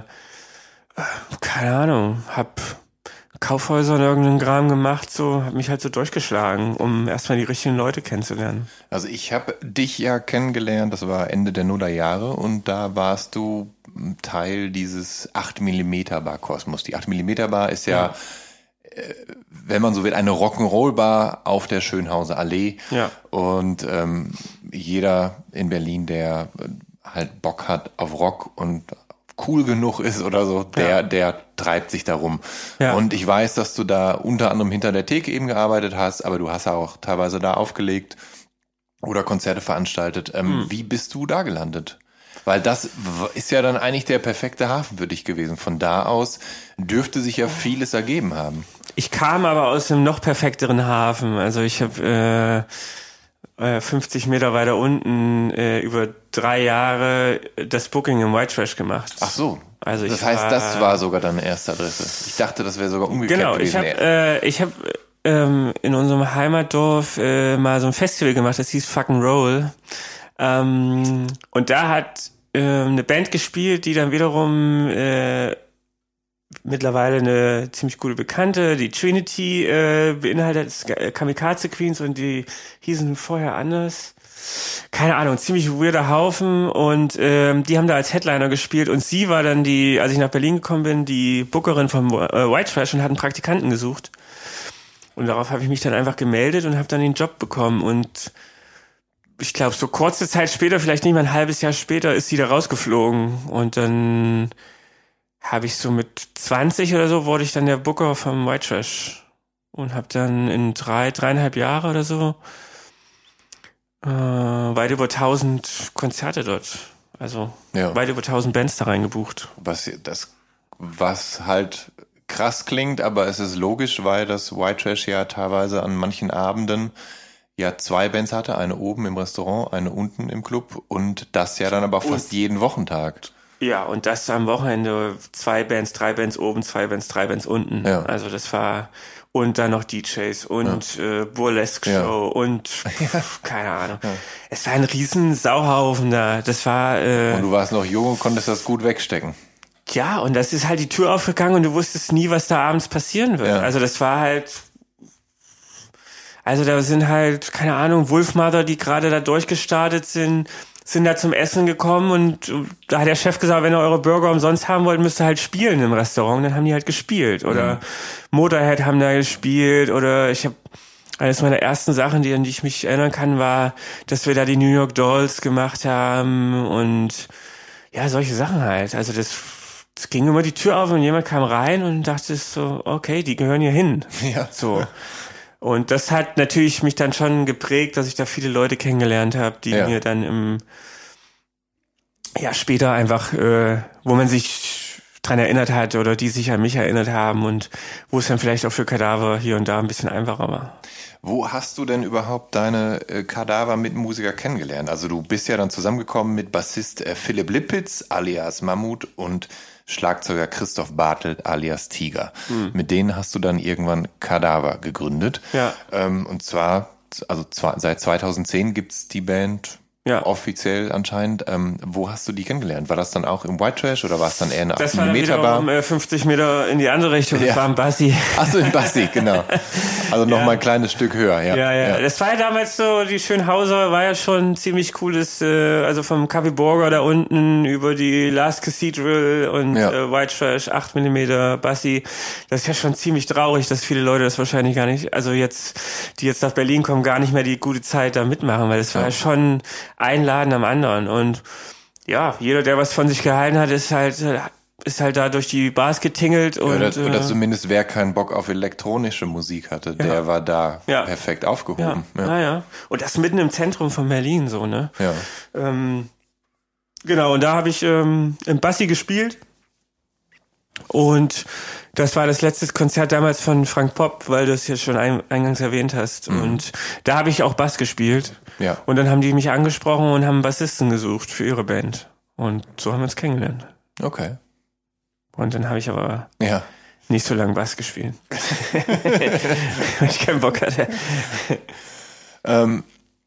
Speaker 3: keine Ahnung, hab Kaufhäuser und irgendeinen Kram gemacht, so, hab mich halt so durchgeschlagen, um erstmal die richtigen Leute kennenzulernen.
Speaker 4: Also ich habe dich ja kennengelernt, das war Ende der Nullerjahre und da warst du Teil dieses acht Millimeter Bar Kosmos. Die acht Millimeter Bar ist ja, ja, wenn man so will, eine Rock'n'Roll-Bar auf der Schönhauser Allee.
Speaker 3: Ja.
Speaker 4: Und ähm, jeder in Berlin, der halt Bock hat auf Rock und cool genug ist oder so, der, ja. der treibt sich darum. Ja. Und ich weiß, dass du da unter anderem hinter der Theke eben gearbeitet hast, aber du hast auch teilweise da aufgelegt oder Konzerte veranstaltet. Ähm, hm. Wie bist du da gelandet? Weil das ist ja dann eigentlich der perfekte Hafen für dich gewesen. Von da aus dürfte sich ja vieles ergeben haben.
Speaker 3: Ich kam aber aus einem noch perfekteren Hafen. Also ich habe äh, fünfzig Meter weiter unten äh, über drei Jahre das Booking im White Trash gemacht.
Speaker 4: Ach so.
Speaker 3: Also ich
Speaker 4: das heißt,
Speaker 3: war,
Speaker 4: das war sogar deine erste Adresse. Ich dachte, das wäre sogar umgekehrt
Speaker 3: genau,
Speaker 4: gewesen.
Speaker 3: Genau, ich habe äh, ich hab, ähm, in unserem Heimatdorf äh, mal so ein Festival gemacht, das hieß Fucking Roll. Ähm, und da hat äh, eine Band gespielt, die dann wiederum äh, mittlerweile eine ziemlich gute Bekannte, die Trinity, äh, beinhaltet Kamikaze Queens, und die hießen vorher anders. Keine Ahnung, ziemlich weirder Haufen, und ähm, die haben da als Headliner gespielt, und sie war dann die, als ich nach Berlin gekommen bin, die Bookerin vom äh, White Trash und hat einen Praktikanten gesucht. Und darauf habe ich mich dann einfach gemeldet und habe dann den Job bekommen, und ich glaube, so kurze Zeit später, vielleicht nicht mal ein halbes Jahr später, ist sie da rausgeflogen, und dann habe ich so mit zwanzig oder so, wurde ich dann der Booker vom White Trash und habe dann in drei, dreieinhalb Jahre oder so äh, weit über tausend Konzerte dort, also ja. weit über tausend Bands da reingebucht.
Speaker 4: Was das, was halt krass klingt, aber es ist logisch, weil das White Trash ja teilweise an manchen Abenden ja zwei Bands hatte, eine oben im Restaurant, eine unten im Club, und das ja dann aber fast und, jeden Wochentag.
Speaker 3: Ja, und das am Wochenende zwei Bands, drei Bands oben, zwei Bands, drei Bands unten. Ja. Also das war, und dann noch D Js und ja. äh, Burlesque-Show ja. und pff, keine Ahnung. Ja. Es war ein riesen Sauhaufen da. Das war äh,
Speaker 4: und du warst noch jung und konntest das gut wegstecken.
Speaker 3: Ja, und das ist halt die Tür aufgegangen und du wusstest nie, was da abends passieren wird. Ja. Also das war halt, also da sind halt, keine Ahnung, Wolfmother, die gerade da durchgestartet sind, sind da zum Essen gekommen, und da hat der Chef gesagt, wenn ihr eure Burger umsonst haben wollt, müsst ihr halt spielen im Restaurant. Dann haben die halt gespielt. Oder mhm. Motorhead haben da gespielt. Oder ich habe, eines meiner ersten Sachen, die, an die ich mich erinnern kann, war, dass wir da die New York Dolls gemacht haben. Und ja, solche Sachen halt. Also das, das ging immer die Tür auf und jemand kam rein und dachte so, okay, die gehören hier hin.
Speaker 4: Ja.
Speaker 3: So. Und das hat natürlich mich dann schon geprägt, dass ich da viele Leute kennengelernt habe, die ja. mir dann im ja später einfach, äh, wo man sich dran erinnert hat oder die sich an mich erinnert haben, und wo es dann vielleicht auch für Kadaver hier und da ein bisschen einfacher war.
Speaker 4: Wo hast du denn überhaupt deine äh, Kadaver-Mitmusiker kennengelernt? Also du bist ja dann zusammengekommen mit Bassist äh, Philipp Lippitz alias Mammut und Schlagzeuger Christoph Bartelt alias Tiger. Mhm. Mit denen hast du dann irgendwann Kadaver gegründet.
Speaker 3: Ja.
Speaker 4: Ähm, und zwar, also zwar, seit zweitausendzehn gibt's die Band
Speaker 3: Ja.
Speaker 4: Offiziell anscheinend. Ähm, wo hast du die kennengelernt? War das dann auch im White Trash oder war es dann eher eine
Speaker 3: Das war dann
Speaker 4: Meterbar?
Speaker 3: wiederum äh, fünfzig Meter in die andere Richtung.
Speaker 4: Ja.
Speaker 3: Das war im Bassi.
Speaker 4: Ach so, in Bassi, genau. Also noch
Speaker 3: Ja.
Speaker 4: mal ein kleines Stück höher. Ja,
Speaker 3: Ja, ja,
Speaker 4: ja.
Speaker 3: Das war ja damals so, die Schönhauser war ja schon ein ziemlich cooles, äh, also vom Café Burger da unten über die Last Cathedral und
Speaker 4: Ja.
Speaker 3: äh, White Trash, acht Millimeter Bassi. Das ist ja schon ziemlich traurig, dass viele Leute das wahrscheinlich gar nicht, also jetzt, die jetzt nach Berlin kommen, gar nicht mehr die gute Zeit da mitmachen, weil das war ja schon ein Laden am anderen. Und ja, jeder, der was von sich gehalten hat, ist halt, ist halt da durch die Bars getingelt und
Speaker 4: Oder, oder
Speaker 3: äh,
Speaker 4: zumindest wer keinen Bock auf elektronische Musik hatte, der war da
Speaker 3: Ja.
Speaker 4: perfekt
Speaker 3: ja,
Speaker 4: aufgehoben.
Speaker 3: ja, ja. Und das mitten im Zentrum von Berlin so, ne?
Speaker 4: Ja.
Speaker 3: Ähm, genau, und da habe ich ähm, im Bassi gespielt. Und das war das letzte Konzert damals von Frank Popp, weil du es ja schon ein, eingangs erwähnt hast.
Speaker 4: Mhm.
Speaker 3: Und da habe ich auch Bass gespielt.
Speaker 4: Ja.
Speaker 3: Und dann haben die mich angesprochen und haben einen Bassisten gesucht für ihre Band. Und so haben wir uns kennengelernt.
Speaker 4: Okay.
Speaker 3: Und dann habe ich aber
Speaker 4: Ja.
Speaker 3: nicht so lange Bass gespielt. Weil ich keinen Bock hatte.
Speaker 4: Ähm,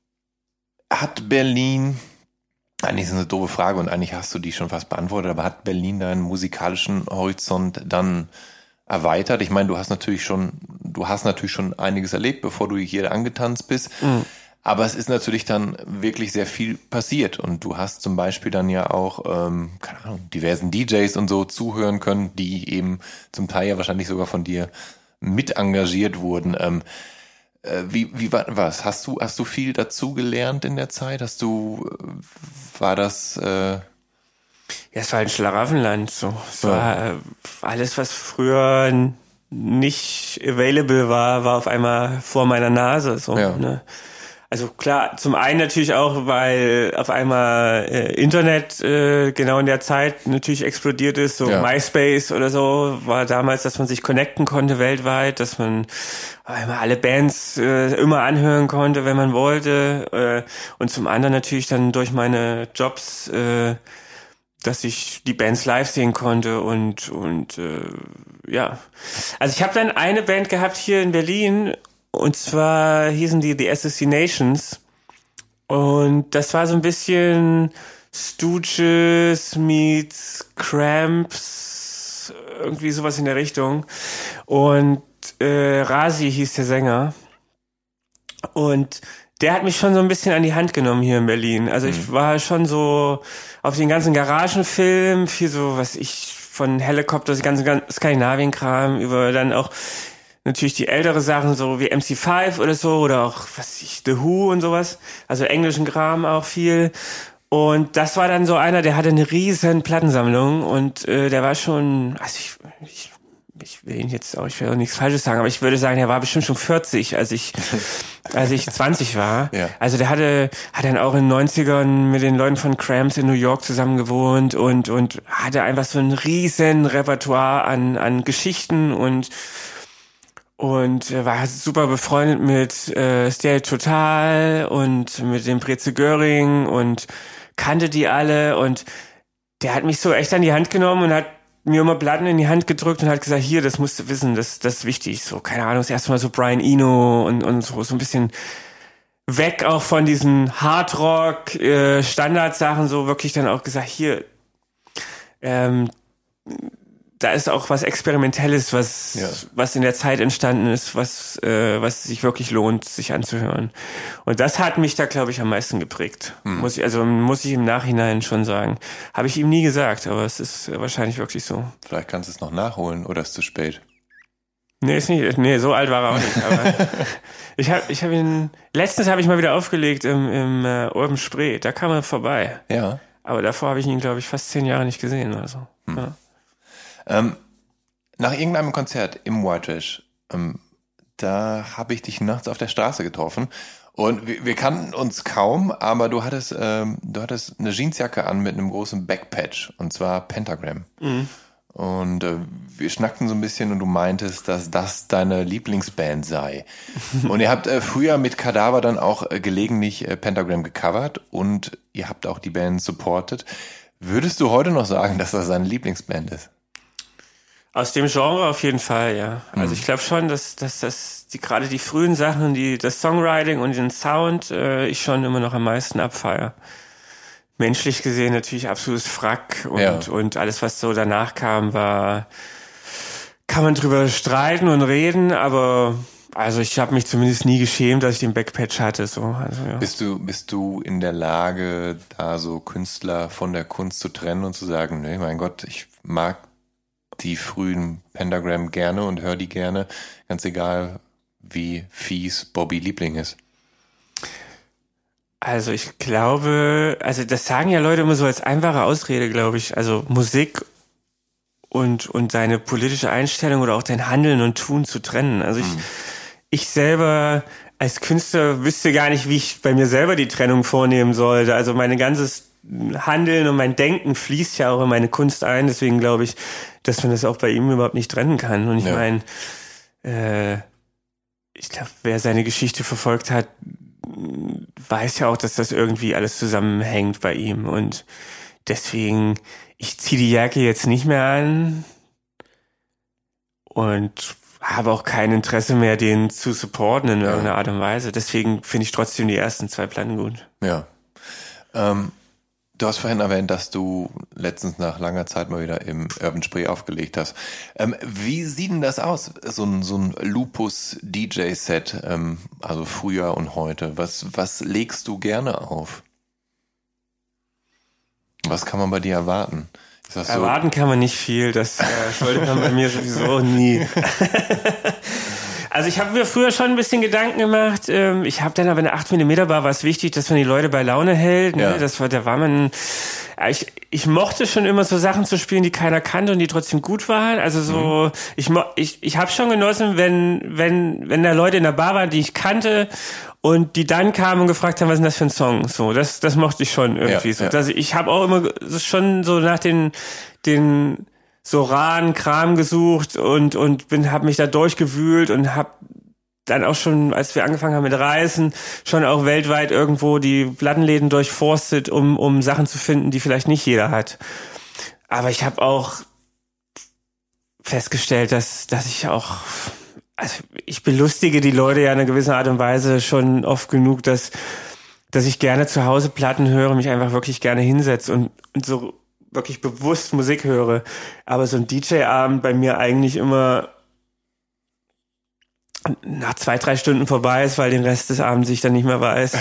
Speaker 4: hat Berlin, eigentlich ist es eine doofe Frage und eigentlich hast du die schon fast beantwortet, aber hat Berlin deinen musikalischen Horizont dann erweitert? Ich meine, du hast natürlich schon, du hast natürlich schon einiges erlebt, bevor du hier angetanzt bist.
Speaker 3: Mhm.
Speaker 4: Aber es ist natürlich dann wirklich sehr viel passiert und du hast zum Beispiel dann ja auch, ähm, keine Ahnung, diversen D Js und so zuhören können, die eben zum Teil ja wahrscheinlich sogar von dir mit engagiert wurden. Ähm, äh, wie wie war was? Hast du hast du viel dazu gelernt in der Zeit? Hast du äh, war das? Äh,
Speaker 3: Ja, es war ein Schlaraffenland, so. Es
Speaker 4: Ja.
Speaker 3: war äh, alles, was früher n- nicht available war, war auf einmal vor meiner Nase, so,
Speaker 4: Ja.
Speaker 3: ne? Also klar, zum einen natürlich auch, weil auf einmal äh, Internet äh, genau in der Zeit natürlich explodiert ist, so
Speaker 4: Ja.
Speaker 3: MySpace oder so, war damals, dass man sich connecten konnte weltweit, dass man auf einmal alle Bands äh, immer anhören konnte, wenn man wollte. Äh, und zum anderen natürlich dann durch meine Jobs, äh, dass ich die Bands live sehen konnte und und äh, ja. Also ich habe dann eine Band gehabt hier in Berlin und zwar hießen die The Assassinations und das war so ein bisschen Stooges meets Cramps, irgendwie sowas in der Richtung und äh, Rasi hieß der Sänger und der hat mich schon so ein bisschen an die Hand genommen hier in Berlin. Also ich war schon so auf den ganzen Garagenfilm, viel so, was ich von Helicopter, das ganze Skandinavien-Kram, über dann auch natürlich die ältere Sachen, so wie M C fünf oder so, oder auch, was weiß ich, The Who und sowas. Also englischen Kram auch viel. Und das war dann so einer, der hatte eine riesen Plattensammlung und äh, der war schon, also ich, ich ich will ihn jetzt auch, ich will auch nichts Falsches sagen, aber ich würde sagen, er war bestimmt schon vierzig, als ich, als ich zwanzig war.
Speaker 4: Ja.
Speaker 3: Also der hatte, hat dann auch in den neunzigern mit den Leuten von Cramps in New York zusammen gewohnt und, und hatte einfach so ein riesen Repertoire an, an Geschichten und, und war super befreundet mit äh, Stereo Total und mit dem Breze Göring und kannte die alle und der hat mich so echt an die Hand genommen und hat mir immer Platten in die Hand gedrückt und hat gesagt, hier, das musst du wissen, das, das ist wichtig. So, keine Ahnung, das erste Mal so Brian Eno und, und so, so ein bisschen weg auch von diesen Hardrock, äh, Standardsachen, so wirklich dann auch gesagt, hier, ähm, da ist auch was Experimentelles, was,
Speaker 4: Ja.
Speaker 3: was in der Zeit entstanden ist, was, äh, was sich wirklich lohnt, sich anzuhören. Und das hat mich da, glaube ich, am meisten geprägt. Muss ich, also muss ich im Nachhinein schon sagen. Habe ich ihm nie gesagt, aber es ist wahrscheinlich wirklich so.
Speaker 4: vielleicht kannst du es noch nachholen oder ist zu spät?
Speaker 3: Nee, ist nicht, nee, so alt war er auch nicht, aber ich habe ich hab ihn, letztens habe ich mal wieder aufgelegt im, im äh, Urban Spree, da kam er vorbei.
Speaker 4: Ja.
Speaker 3: Aber davor habe ich ihn, glaube ich, fast zehn Jahre nicht gesehen oder so. Ja.
Speaker 4: Ähm, nach irgendeinem Konzert im White Trash, ähm, da habe ich dich nachts auf der Straße getroffen und wir, wir kannten uns kaum, aber du hattest, ähm, du hattest eine Jeansjacke an mit einem großen Backpatch und zwar Pentagram.
Speaker 3: Mhm.
Speaker 4: Und äh, wir schnackten so ein bisschen und du meintest, dass das deine Lieblingsband sei. Und ihr habt äh, früher mit Kadaver dann auch äh, gelegentlich äh, Pentagram gecovert und ihr habt auch die Band supported. Würdest du heute noch sagen, dass das deine Lieblingsband ist?
Speaker 3: Aus dem Genre auf jeden Fall, ja. Also
Speaker 4: Mhm.
Speaker 3: ich glaube schon, dass, dass, dass die gerade die frühen Sachen, die das Songwriting und den Sound, äh, ich schon immer noch am meisten abfeier. Menschlich gesehen natürlich absolutes Frack und,
Speaker 4: Ja.
Speaker 3: und alles, was so danach kam, war, kann man drüber streiten und reden, aber also ich habe mich zumindest nie geschämt, dass ich den Backpatch hatte. So. Also, ja.
Speaker 4: Bist du, bist du in der Lage, da so Künstler von der Kunst zu trennen und zu sagen, nee, mein Gott, ich mag die frühen Pentagram gerne und höre die gerne, ganz egal, wie fies Bobby Liebling ist?
Speaker 3: Also ich glaube, also das sagen ja Leute immer so als einfache Ausrede, glaube ich. Also Musik und und seine politische Einstellung oder auch dein Handeln und Tun zu trennen. Also ich
Speaker 4: Mhm.
Speaker 3: ich selber als Künstler wüsste gar nicht, wie ich bei mir selber die Trennung vornehmen sollte. Also mein ganzes Handeln und mein Denken fließt ja auch in meine Kunst ein. Deswegen glaube ich, dass man das auch bei ihm überhaupt nicht trennen kann. Und ich
Speaker 4: Ja.
Speaker 3: meine, äh, ich glaube, wer seine Geschichte verfolgt hat, weiß ja auch, dass das irgendwie alles zusammenhängt bei ihm. Und deswegen, ich ziehe die Jacke jetzt nicht mehr an und habe auch kein Interesse mehr, den zu supporten in
Speaker 4: Ja.
Speaker 3: irgendeiner Art und Weise. Deswegen finde ich trotzdem die ersten zwei Platten gut.
Speaker 4: Ja. Ähm, du hast vorhin erwähnt, dass du letztens nach langer Zeit mal wieder im Urban Spree aufgelegt hast. Ähm, wie sieht denn das aus? So ein, so ein Lupus-D J-Set, ähm, also früher und heute. Was, was legst du gerne auf? Was kann man bei dir erwarten? Ist das so?
Speaker 3: Erwarten kann man nicht viel, das äh, sollte man bei mir sowieso nie. Also ich habe mir früher schon ein bisschen Gedanken gemacht. Ähm, ich habe dann aber eine acht Millimeter Bar, war es wichtig, dass man die Leute bei Laune hält. Ne?
Speaker 4: Ja.
Speaker 3: Das war, da war man. Ich, ich mochte schon immer so Sachen zu spielen, die keiner kannte und die trotzdem gut waren. Also so, mhm. ich mo- ich ich habe schon genossen, wenn wenn wenn da Leute in der Bar waren, die ich kannte und die dann kamen und gefragt haben, was ist denn das für ein Song? So, das das mochte ich schon irgendwie
Speaker 4: Ja,
Speaker 3: so.
Speaker 4: ja.
Speaker 3: Also ich habe auch immer schon so nach den den so raren Kram gesucht und und bin habe mich da durchgewühlt und habe dann auch schon, als wir angefangen haben mit Reisen, schon auch weltweit irgendwo die Plattenläden durchforstet, um um Sachen zu finden, die vielleicht nicht jeder hat. Aber ich habe auch festgestellt, dass dass ich auch, also ich belustige die Leute ja in einer gewissen Art und Weise schon oft genug, dass dass ich gerne zu Hause Platten höre, mich einfach wirklich gerne hinsetze und, und so wirklich bewusst Musik höre. Aber so ein D J-Abend bei mir eigentlich immer nach zwei, drei Stunden vorbei ist, weil den Rest des Abends ich dann nicht mehr weiß.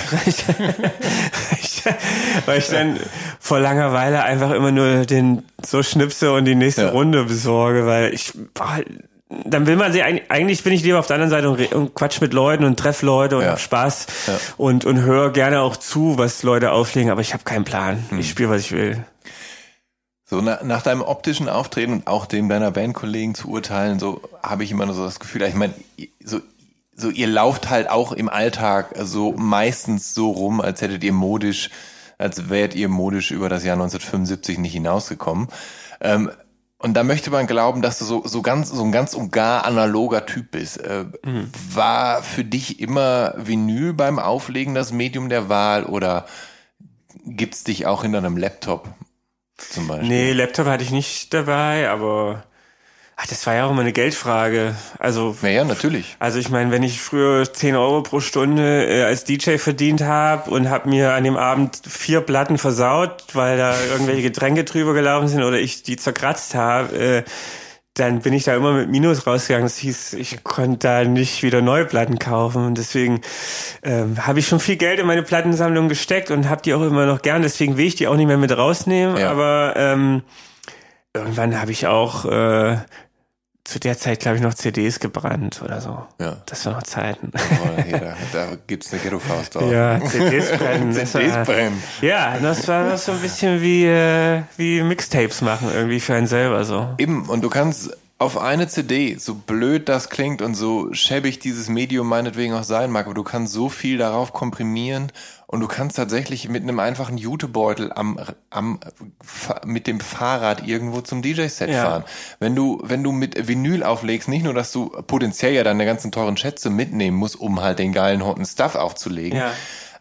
Speaker 3: Weil ich dann vor Langeweile einfach immer nur den so schnipse und die nächste
Speaker 4: Ja.
Speaker 3: Runde besorge, weil ich, boah, dann will man sie, eigentlich bin ich lieber auf der anderen Seite und, re- und quatsch mit Leuten und treff Leute und
Speaker 4: Ja.
Speaker 3: hab Spaß
Speaker 4: Ja.
Speaker 3: und, und höre gerne auch zu, was Leute auflegen, aber ich habe keinen Plan.
Speaker 4: Hm.
Speaker 3: Ich spiele, was ich will.
Speaker 4: So na, nach deinem optischen Auftreten und auch dem deiner Bandkollegen zu urteilen, so habe ich immer nur so das Gefühl, ich meine, so, so ihr lauft halt auch im Alltag so meistens so rum, als hättet ihr modisch, als wärt ihr modisch über das Jahr neunzehnhundertfünfundsiebzig nicht hinausgekommen. Ähm, und da möchte man glauben, dass du so, so ganz, so ein ganz und gar analoger Typ bist. Äh,
Speaker 3: Mhm.
Speaker 4: War für dich immer Vinyl beim Auflegen das Medium der Wahl oder gibt's dich auch hinter einem Laptop? Zum Beispiel.
Speaker 3: Nee, Laptop hatte ich nicht dabei, aber ach, das war ja auch immer eine Geldfrage. Also,
Speaker 4: Ja, ja, natürlich.
Speaker 3: also ich meine, wenn ich früher zehn Euro pro Stunde äh, als D J verdient habe und habe mir an dem Abend vier Platten versaut, weil da irgendwelche Getränke drüber gelaufen sind oder ich die zerkratzt habe, äh, dann bin ich da immer mit Minus rausgegangen. Das hieß, ich konnte da nicht wieder neue Platten kaufen. Und deswegen ähm, habe ich schon viel Geld in meine Plattensammlung gesteckt und habe die auch immer noch gern. Deswegen will ich die auch nicht mehr mit rausnehmen.
Speaker 4: Ja.
Speaker 3: Aber ähm, irgendwann habe ich auch äh, zu der Zeit, glaube ich, noch C Ds gebrannt oder so.
Speaker 4: Ja.
Speaker 3: Das waren noch Zeiten.
Speaker 4: Oh, hier, da, da gibt's eine Ghetto-Faust drauf.
Speaker 3: Ja, C Ds brennen. das
Speaker 4: C Ds
Speaker 3: war-
Speaker 4: brennen.
Speaker 3: Ja, das war das so ein bisschen wie, äh, wie Mixtapes machen, irgendwie für einen selber so.
Speaker 4: Eben, und du kannst auf eine C D, so blöd das klingt und so schäbig dieses Medium meinetwegen auch sein mag, aber du kannst so viel darauf komprimieren und du kannst tatsächlich mit einem einfachen Jutebeutel am, am, mit dem Fahrrad irgendwo zum D J-Set
Speaker 3: Ja.
Speaker 4: fahren. Wenn du, wenn du mit Vinyl auflegst, nicht nur, dass du potenziell ja deine ganzen teuren Schätze mitnehmen musst, um halt den geilen, hotten Stuff aufzulegen,
Speaker 3: Ja.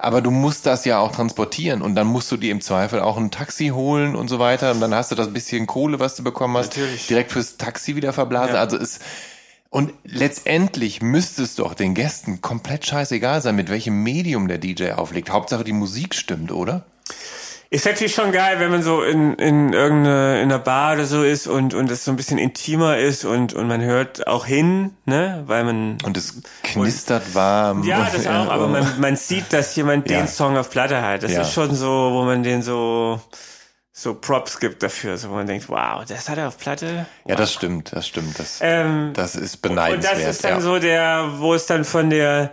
Speaker 4: aber du musst das ja auch transportieren und dann musst du dir im Zweifel auch ein Taxi holen und so weiter und dann hast du das bisschen Kohle, was du bekommen hast,
Speaker 3: Natürlich.
Speaker 4: direkt fürs Taxi wieder verblasen.
Speaker 3: Ja.
Speaker 4: Also es und letztendlich müsste es doch den Gästen komplett scheißegal sein, mit welchem Medium der D J auflegt. Hauptsache die Musik stimmt, oder?
Speaker 3: Ist natürlich schon geil, wenn man so in, in irgendeiner in einer Bar oder so ist und und es so ein bisschen intimer ist und und man hört auch hin, ne, weil man
Speaker 4: und es knistert warm.
Speaker 3: Ja, das auch, aber man man sieht, dass jemand
Speaker 4: Ja.
Speaker 3: den Song auf Platte hat. Das
Speaker 4: Ja.
Speaker 3: ist schon so, wo man den so so Props gibt dafür, so wo man denkt, wow, das hat er auf Platte.
Speaker 4: Ja, das stimmt, das stimmt. Das,
Speaker 3: Ähm,
Speaker 4: das ist
Speaker 3: Und
Speaker 4: beneidenswert.
Speaker 3: das ist dann
Speaker 4: ja.
Speaker 3: so der, wo es dann von der,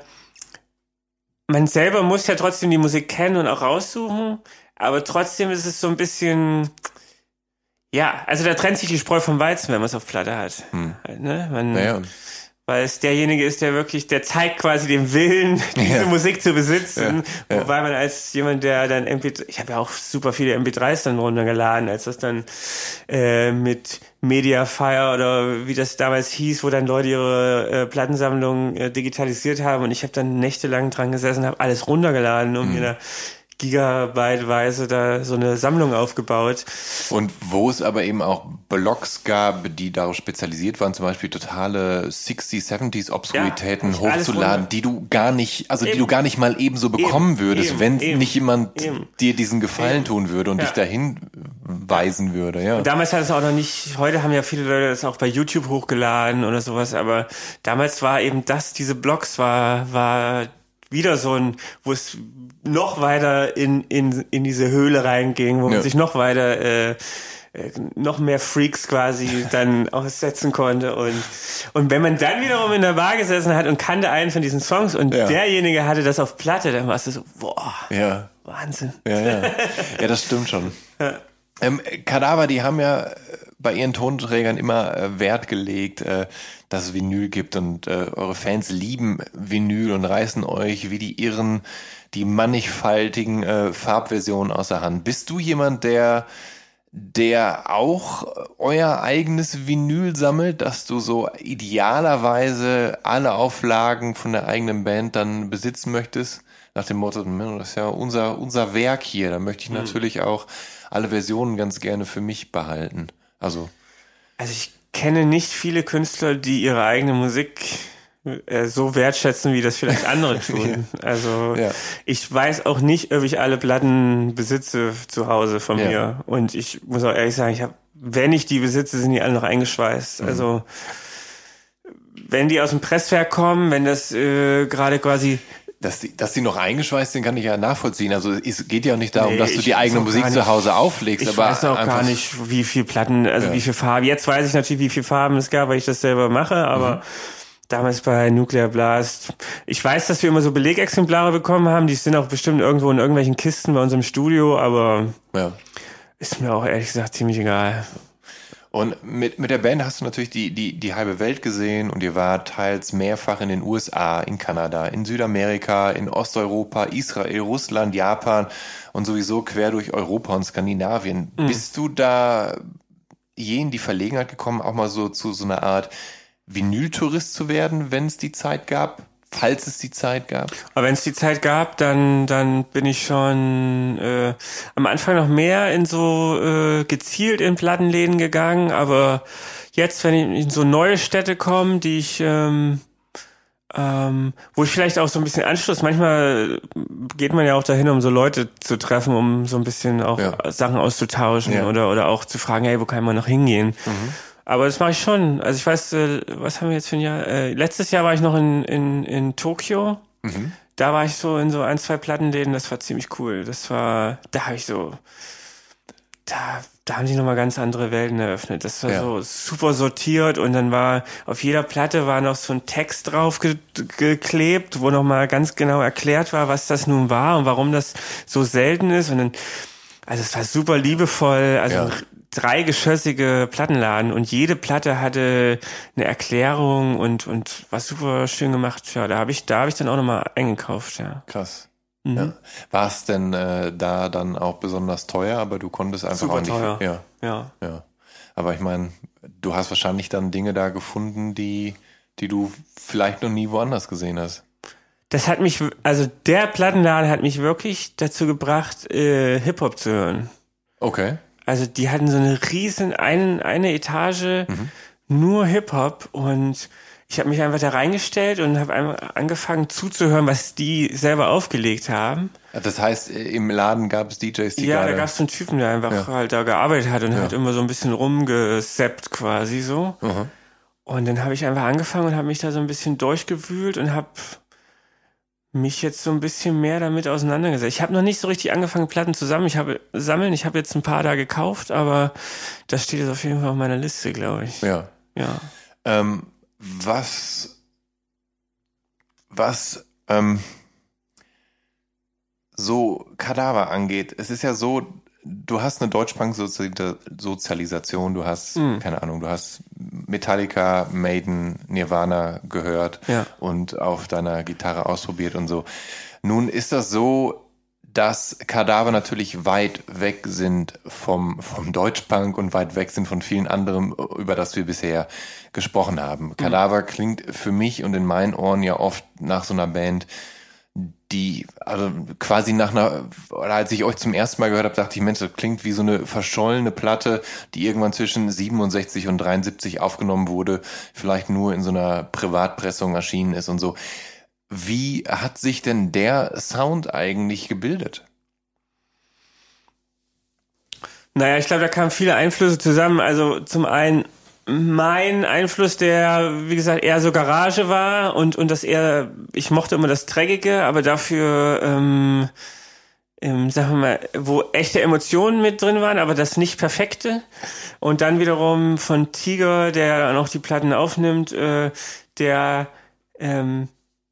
Speaker 3: man selber muss ja trotzdem die Musik kennen und auch raussuchen, aber trotzdem ist es so ein bisschen, ja, also da trennt sich die Spreu vom Weizen, wenn man es auf Platte hat.
Speaker 4: Hm.
Speaker 3: Halt, ne? Man,
Speaker 4: Naja.
Speaker 3: Weil es derjenige ist, der wirklich, der zeigt quasi den Willen, diese
Speaker 4: Ja.
Speaker 3: Musik zu besitzen.
Speaker 4: Ja, ja.
Speaker 3: Wobei man als jemand, der dann M P drei, ich habe ja auch super viele M P dreis dann runtergeladen, als das dann äh, mit Mediafire oder wie das damals hieß, wo dann Leute ihre äh, Plattensammlung äh, digitalisiert haben und ich habe dann nächtelang dran gesessen, habe alles runtergeladen, um
Speaker 4: Mhm.
Speaker 3: mir da gigabyteweise da so eine Sammlung aufgebaut.
Speaker 4: Und wo es aber eben auch Blogs gab, die darauf spezialisiert waren, zum Beispiel totale sechziger, siebziger Obskuritäten
Speaker 3: Ja, alles
Speaker 4: hochzuladen,
Speaker 3: runter.
Speaker 4: die du gar nicht, also die
Speaker 3: Eben.
Speaker 4: du gar nicht mal ebenso bekommen
Speaker 3: Eben,
Speaker 4: würdest,
Speaker 3: eben,
Speaker 4: wenn
Speaker 3: eben,
Speaker 4: nicht jemand
Speaker 3: eben.
Speaker 4: dir diesen Gefallen
Speaker 3: Eben.
Speaker 4: tun würde und
Speaker 3: Ja.
Speaker 4: dich dahin weisen würde, ja.
Speaker 3: Damals hat es auch noch nicht, heute haben ja viele Leute das auch bei YouTube hochgeladen oder sowas, aber damals war eben das, diese Blogs war, war wieder so ein, wo es noch weiter in, in, in diese Höhle reinging, wo
Speaker 4: Ja.
Speaker 3: man sich noch weiter, äh, äh, noch mehr Freaks quasi dann aussetzen konnte und, und wenn man dann wiederum in der Bar gesessen hat und kannte einen von diesen Songs und
Speaker 4: Ja.
Speaker 3: derjenige hatte das auf Platte, dann warst du so, boah,
Speaker 4: Ja.
Speaker 3: Wahnsinn.
Speaker 4: Ja, ja. Ja, das stimmt schon. Ähm, Kadaver, die haben ja bei ihren Tonträgern immer äh, Wert gelegt, äh, dass es Vinyl gibt und äh, eure Fans lieben Vinyl und reißen euch wie die Irren die mannigfaltigen äh, Farbversionen aus der Hand. Bist du jemand, der der auch euer eigenes Vinyl sammelt, dass du so idealerweise alle Auflagen von der eigenen Band dann besitzen möchtest? Nach dem Motto, das ist ja unser, unser Werk hier, da möchte ich
Speaker 3: Hm.
Speaker 4: natürlich auch alle Versionen ganz gerne für mich behalten. Also,
Speaker 3: Also ich kenne nicht viele Künstler, die ihre eigene Musik äh, so wertschätzen, wie das vielleicht andere tun. Also
Speaker 4: Ja.
Speaker 3: ich weiß auch nicht, ob ich alle Platten besitze zu Hause von
Speaker 4: Ja.
Speaker 3: mir. Und ich muss auch ehrlich sagen, ich habe, wenn ich die besitze, sind die alle noch eingeschweißt.
Speaker 4: Mhm.
Speaker 3: Also wenn die aus dem Presswerk kommen, wenn das äh, gerade quasi
Speaker 4: dass die, dass die noch eingeschweißt sind, kann ich ja nachvollziehen. Also es geht ja auch nicht darum,
Speaker 3: Nee,
Speaker 4: dass du
Speaker 3: ich
Speaker 4: die
Speaker 3: weiß
Speaker 4: eigene
Speaker 3: auch
Speaker 4: Musik
Speaker 3: gar
Speaker 4: zu
Speaker 3: nicht.
Speaker 4: Hause auflegst.
Speaker 3: Ich
Speaker 4: aber
Speaker 3: weiß auch
Speaker 4: einfach,
Speaker 3: gar nicht, wie viel Platten, also
Speaker 4: Ja.
Speaker 3: wie viel Farben. Jetzt weiß ich natürlich, wie viel Farben es gab, weil ich das selber mache, aber
Speaker 4: Mhm.
Speaker 3: damals bei Nuclear Blast, ich weiß, dass wir immer so Belegexemplare bekommen haben, die sind auch bestimmt irgendwo in irgendwelchen Kisten bei uns im Studio, aber
Speaker 4: Ja.
Speaker 3: ist mir auch ehrlich gesagt ziemlich egal.
Speaker 4: Und mit, mit der Band hast du natürlich die, die, die halbe Welt gesehen und ihr wart teils mehrfach in den U S A, in Kanada, in Südamerika, in Osteuropa, Israel, Russland, Japan und sowieso quer durch Europa und Skandinavien.
Speaker 3: Mhm.
Speaker 4: Bist du da je in die Verlegenheit gekommen, auch mal so zu so einer Art Vinyltourist zu werden, wenn es die Zeit gab? Falls es die Zeit gab?
Speaker 3: Aber wenn es die Zeit gab, dann dann bin ich schon äh, am Anfang noch mehr in so äh, gezielt in Plattenläden gegangen, aber jetzt, wenn ich in so neue Städte komme, die ich ähm, ähm, wo ich vielleicht auch so ein bisschen Anschluss, manchmal geht man ja auch dahin, um so Leute zu treffen, um so ein bisschen auch
Speaker 4: Ja.
Speaker 3: Sachen auszutauschen
Speaker 4: Ja.
Speaker 3: oder oder auch zu fragen, hey, wo kann man noch hingehen?
Speaker 4: Mhm.
Speaker 3: Aber das mache ich schon. Also ich weiß, äh, was haben wir jetzt für ein Jahr? Äh, letztes Jahr war ich noch in, in, in Tokio.
Speaker 4: Mhm.
Speaker 3: Da war ich so in so ein, zwei Plattenläden, das war ziemlich cool. Das war, da habe ich so, da, da haben sich nochmal ganz andere Welten eröffnet. Das war
Speaker 4: Ja.
Speaker 3: so super sortiert und dann war auf jeder Platte war noch so ein Text drauf ge geklebt, wo nochmal ganz genau erklärt war, was das nun war und warum das so selten ist. Und dann, also es war super liebevoll, also
Speaker 4: Ja.
Speaker 3: ein dreigeschossige Plattenladen und jede Platte hatte eine Erklärung und und war super schön gemacht. Ja, da habe ich da habe ich dann auch nochmal eingekauft, ja.
Speaker 4: Krass.
Speaker 3: Mhm.
Speaker 4: Ja. War es denn äh, da dann auch besonders teuer, aber du konntest einfach
Speaker 3: Super
Speaker 4: auch nicht.
Speaker 3: teuer.
Speaker 4: Ja,
Speaker 3: Ja.
Speaker 4: ja. Aber ich meine, du hast wahrscheinlich dann Dinge da gefunden, die, die du vielleicht noch nie woanders gesehen hast.
Speaker 3: das hat mich, also der Plattenladen hat mich wirklich dazu gebracht, äh, Hip-Hop zu hören.
Speaker 4: Okay.
Speaker 3: Also die hatten so eine riesen, einen, eine Etage, mhm. nur Hip-Hop und ich habe mich einfach da reingestellt und habe einfach angefangen zuzuhören, was die selber aufgelegt haben.
Speaker 4: Das heißt, im Laden gab es D Js, die
Speaker 3: Ja,
Speaker 4: gerade...
Speaker 3: da gab es so einen Typen, der einfach
Speaker 4: ja.
Speaker 3: halt da gearbeitet hat und
Speaker 4: ja.
Speaker 3: hat immer so ein bisschen rumgesappt quasi so.
Speaker 4: Mhm.
Speaker 3: Und dann habe ich einfach angefangen und habe mich da so ein bisschen durchgewühlt und habe mich jetzt so ein bisschen mehr damit auseinandergesetzt. Ich habe noch nicht so richtig angefangen, Platten zu sammeln. Ich habe sammeln, ich habe jetzt ein paar da gekauft, aber das steht jetzt auf jeden Fall auf meiner Liste, glaube ich.
Speaker 4: Ja.
Speaker 3: Ja.
Speaker 4: Ähm, was, was, ähm, so Kadaver angeht, es ist ja so, du hast eine Deutschpunk-Sozialisation, du hast, mhm. keine Ahnung, du hast Metallica, Maiden, Nirvana gehört
Speaker 3: ja.
Speaker 4: und auf deiner Gitarre ausprobiert und so. Nun ist das so, dass Kadaver natürlich weit weg sind vom, vom Deutschpunk und weit weg sind von vielen anderen, über das wir bisher gesprochen haben. Mhm. Kadaver klingt für mich und in meinen Ohren ja oft nach so einer Band, die, also quasi nach einer, oder als ich euch zum ersten Mal gehört habe, dachte ich, Mensch, das klingt wie so eine verschollene Platte, die irgendwann zwischen siebenundsechzig und dreiundsiebzig aufgenommen wurde, vielleicht nur in so einer Privatpressung erschienen ist und so. Wie hat sich denn der Sound eigentlich gebildet?
Speaker 3: Naja, ich glaube, da kamen viele Einflüsse zusammen. Also zum einen mein Einfluss, der, wie gesagt, eher so Garage war und und das eher, ich mochte immer das Dreckige, aber dafür, ähm, ähm, sagen wir mal, wo echte Emotionen mit drin waren, aber das nicht Perfekte. Und dann wiederum von Tiger, der dann auch die Platten aufnimmt, äh, der ähm,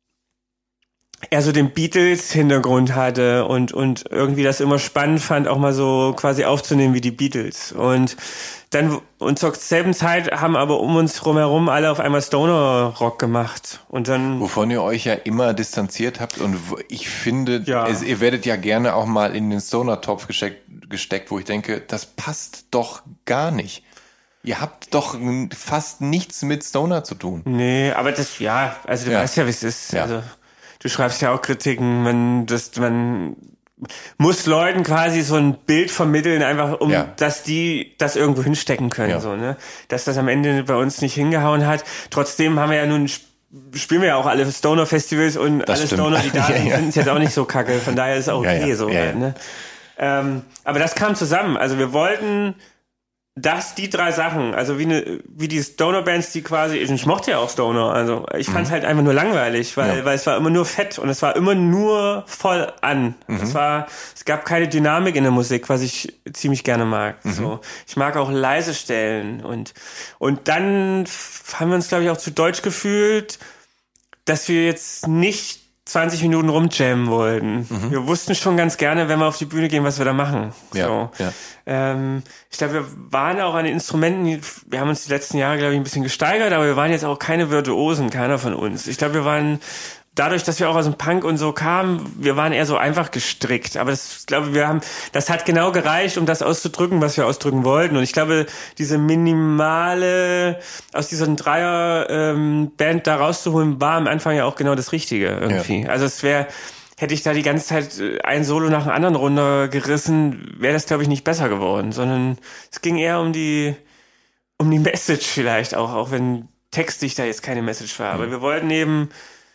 Speaker 3: er so den Beatles-Hintergrund hatte und und irgendwie das immer spannend fand, auch mal so quasi aufzunehmen wie die Beatles. Und dann und zur selben Zeit haben aber um uns drumherum alle auf einmal Stoner-Rock gemacht. Und dann
Speaker 4: wovon ihr euch ja immer distanziert habt und ich finde,
Speaker 3: ja.
Speaker 4: es, ihr werdet ja gerne auch mal in den Stoner-Topf gesteckt, gesteckt, wo ich denke, das passt doch gar nicht. Ihr habt doch fast nichts mit Stoner zu tun.
Speaker 3: Nee, aber das, ja, also du
Speaker 4: ja.
Speaker 3: weißt ja, wie es ist.
Speaker 4: Ja.
Speaker 3: Also du schreibst ja auch Kritiken, man, das, man muss Leuten quasi so ein Bild vermitteln, einfach um,
Speaker 4: ja.
Speaker 3: dass die das irgendwo hinstecken können,
Speaker 4: ja.
Speaker 3: so, ne? Dass das am Ende bei uns nicht hingehauen hat. Trotzdem haben wir ja nun, spielen wir ja auch alle Stoner-Festivals und
Speaker 4: das
Speaker 3: alle
Speaker 4: stimmt.
Speaker 3: Stoner, die da
Speaker 4: ja,
Speaker 3: sind,
Speaker 4: ja.
Speaker 3: finden es jetzt auch nicht so kacke. Von daher ist es auch okay,
Speaker 4: ja, ja.
Speaker 3: so,
Speaker 4: ja, ja.
Speaker 3: ne? Ähm, aber das kam zusammen. Also wir wollten, dass die drei Sachen, also wie eine, wie die Stoner-Bands, die quasi, ich mochte ja auch Stoner, also ich fand es mhm. halt einfach nur langweilig, weil, ja. weil es war immer nur fett und es war immer nur voll an. Mhm. Es war, es gab keine Dynamik in der Musik, was ich ziemlich gerne mag. Mhm. So, ich mag auch leise Stellen und, und dann haben wir uns, glaube ich, auch zu deutsch gefühlt, dass wir jetzt nicht zwanzig Minuten rumjammen wollten. Mhm. Wir wussten schon ganz gerne, wenn wir auf die Bühne gehen, was wir da machen.
Speaker 4: Ja,
Speaker 3: so.
Speaker 4: ja.
Speaker 3: Ähm, ich glaube, wir waren auch an den Instrumenten, wir haben uns die letzten Jahre, glaube ich, ein bisschen gesteigert, aber wir waren jetzt auch keine Virtuosen, keiner von uns. Ich glaube, wir waren, dadurch, dass wir auch aus dem Punk und so kamen, wir waren eher so einfach gestrickt. Aber das, ich glaube, wir haben, das hat genau gereicht, um das auszudrücken, was wir ausdrücken wollten. Und ich glaube, diese minimale, aus dieser Dreier ähm, Band da rauszuholen, war am Anfang ja auch genau das Richtige irgendwie. Ja. Also es wäre, hätte ich da die ganze Zeit ein Solo nach dem anderen runtergerissen, wäre das, glaube ich, nicht besser geworden, sondern es ging eher um die, um die Message vielleicht auch, auch wenn textlich da jetzt keine Message war. Aber mhm. wir wollten eben,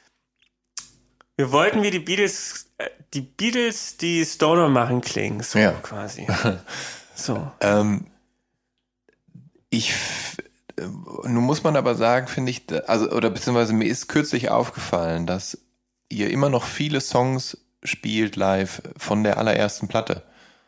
Speaker 3: wir wollten wie die Beatles, die Beatles, die Stoner machen, klingen, so
Speaker 4: ja.
Speaker 3: quasi. So.
Speaker 4: ähm, ich, nun muss man aber sagen, finde ich, also, oder beziehungsweise mir ist kürzlich aufgefallen, dass ihr immer noch viele Songs spielt live von der allerersten Platte.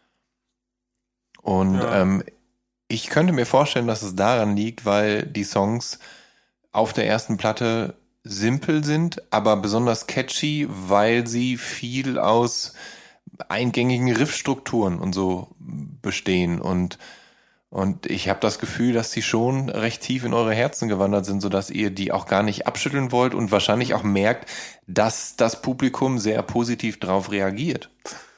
Speaker 4: Und ja. ähm, ich könnte mir vorstellen, dass es daran liegt, weil die Songs auf der ersten Platte simpel sind, aber besonders catchy, weil sie viel aus eingängigen Riffstrukturen und so bestehen. Und Und ich habe das Gefühl, dass die schon recht tief in eure Herzen gewandert sind, sodass ihr die auch gar nicht abschütteln wollt und wahrscheinlich auch merkt, dass das Publikum sehr positiv drauf reagiert.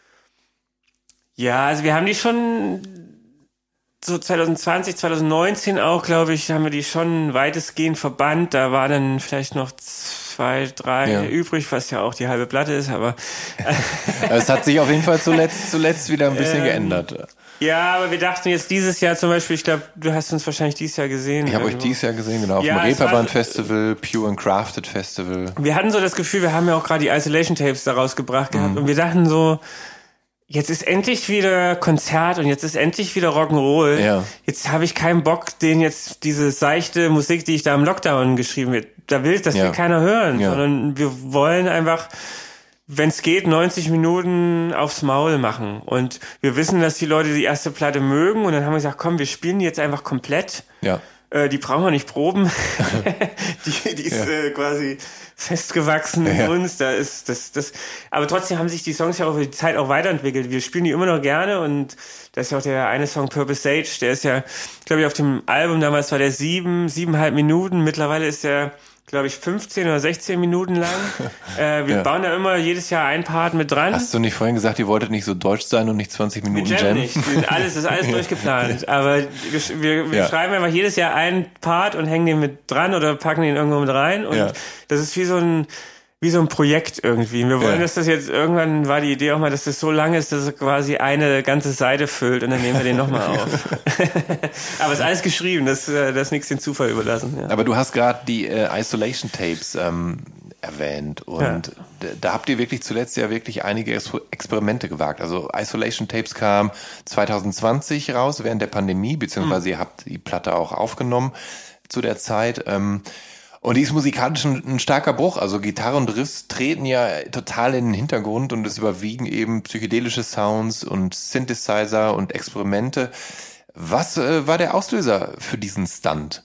Speaker 3: Ja, also wir haben die schon so zwanzig zwanzig, zwanzig neunzehn auch, glaube ich, haben wir die schon weitestgehend verbannt. Da war dann vielleicht noch, zwei, drei
Speaker 4: Ja.
Speaker 3: übrig, was ja auch die halbe Platte ist, aber
Speaker 4: Es hat sich auf jeden Fall zuletzt, zuletzt wieder ein bisschen
Speaker 3: Ähm,
Speaker 4: geändert.
Speaker 3: ja, aber wir dachten jetzt dieses Jahr zum Beispiel, ich glaube, du hast uns wahrscheinlich dieses Jahr gesehen.
Speaker 4: Ich habe euch
Speaker 3: irgendwo.
Speaker 4: dieses Jahr gesehen, genau, auf
Speaker 3: Ja,
Speaker 4: dem
Speaker 3: es war
Speaker 4: Reeperbahn
Speaker 3: so-
Speaker 4: Festival, Pure and Crafted Festival.
Speaker 3: Wir hatten so das Gefühl, wir haben ja auch gerade die Isolation Tapes da rausgebracht gehabt und wir dachten so, jetzt ist endlich wieder Konzert und jetzt ist endlich wieder Rock'n'Roll.
Speaker 4: Ja.
Speaker 3: Jetzt habe ich keinen Bock, den jetzt diese seichte Musik, die ich da im Lockdown geschrieben wird, da will, das
Speaker 4: Ja.
Speaker 3: will keiner hören,
Speaker 4: Ja.
Speaker 3: sondern wir wollen einfach, wenn es geht, neunzig Minuten aufs Maul machen. Und wir wissen, dass die Leute die erste Platte mögen und dann haben wir gesagt, komm, wir spielen die jetzt einfach komplett.
Speaker 4: Ja.
Speaker 3: Äh, die brauchen wir nicht proben. die, die ist
Speaker 4: Ja.
Speaker 3: äh, quasi festgewachsen
Speaker 4: Ja.
Speaker 3: in uns. Da ist das, das. Aber trotzdem haben sich die Songs ja auch über die Zeit auch weiterentwickelt. Wir spielen die immer noch gerne und da ist ja auch der eine Song Purple Sage, der ist ja, glaube ich, auf dem Album damals war der sieben, siebeneinhalb Minuten. Mittlerweile ist der, glaube ich, fünfzehn oder sechzehn Minuten lang. äh, wir
Speaker 4: Ja.
Speaker 3: bauen da immer jedes Jahr ein Part mit dran.
Speaker 4: Hast du nicht vorhin gesagt, ihr wolltet nicht so deutsch sein und nicht zwanzig Minuten
Speaker 3: Wir jammen
Speaker 4: Jam?
Speaker 3: nicht. Wir sind alles, das ist alles durchgeplant. Aber wir, wir, wir
Speaker 4: Ja.
Speaker 3: schreiben einfach jedes Jahr einen Part und hängen den mit dran oder packen den irgendwo mit rein. Und
Speaker 4: Ja.
Speaker 3: das ist wie so ein, wie so ein Projekt irgendwie. Wir wollen,
Speaker 4: Ja.
Speaker 3: dass das jetzt irgendwann war die Idee auch mal, dass das so lang ist, dass es quasi eine ganze Seite füllt und dann nehmen wir den nochmal auf. Aber es ist alles geschrieben, das, äh, das ist nichts den Zufall überlassen. Ja.
Speaker 4: Aber du hast gerade die äh, Isolation Tapes ähm, erwähnt und
Speaker 3: Ja.
Speaker 4: d- da habt ihr wirklich zuletzt ja wirklich einige Ex Experimente gewagt. Also Isolation Tapes kam zwanzig zwanzig raus während der Pandemie, beziehungsweise ihr habt die Platte auch aufgenommen zu der Zeit. Ähm, und die ist musikalisch ein, ein starker Bruch. Also Gitarre und Riffs treten ja total in den Hintergrund und es überwiegen eben psychedelische Sounds und Synthesizer und Experimente. Was äh, war der Auslöser für diesen Stunt?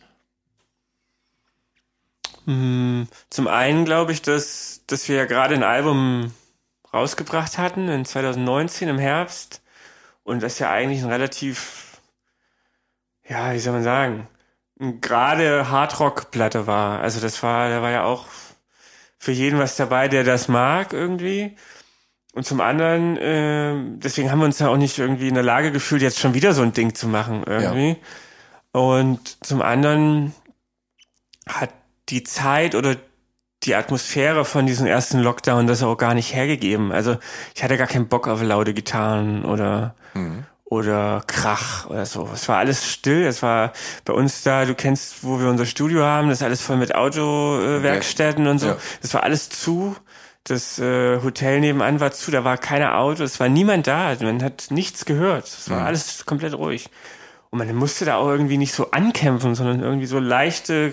Speaker 3: Zum einen glaube ich, dass, dass wir ja gerade ein Album rausgebracht hatten in zwanzig neunzehn im Herbst und das ja eigentlich ein relativ, ja, wie soll man sagen, eine gerade Hardrock-Platte war. Also das war, da war ja auch für jeden was dabei, der das mag irgendwie. Und zum anderen, äh, deswegen haben wir uns ja auch nicht irgendwie in der Lage gefühlt, jetzt schon wieder so ein Ding zu machen irgendwie. Und zum anderen hat die Zeit oder die Atmosphäre von diesem ersten Lockdown das auch gar nicht hergegeben. Also ich hatte gar keinen Bock auf laute Gitarren oder oder Krach oder so. Es war alles still. Es war bei uns da, du kennst, wo wir unser Studio haben, das ist alles voll mit Autowerkstätten und so.
Speaker 4: Ja.
Speaker 3: Das war alles zu. Das äh, Hotel nebenan war zu, da war keine Auto, es war niemand da, man hat nichts gehört. Es war alles komplett ruhig. Und man musste da auch irgendwie nicht so ankämpfen, sondern irgendwie so leichte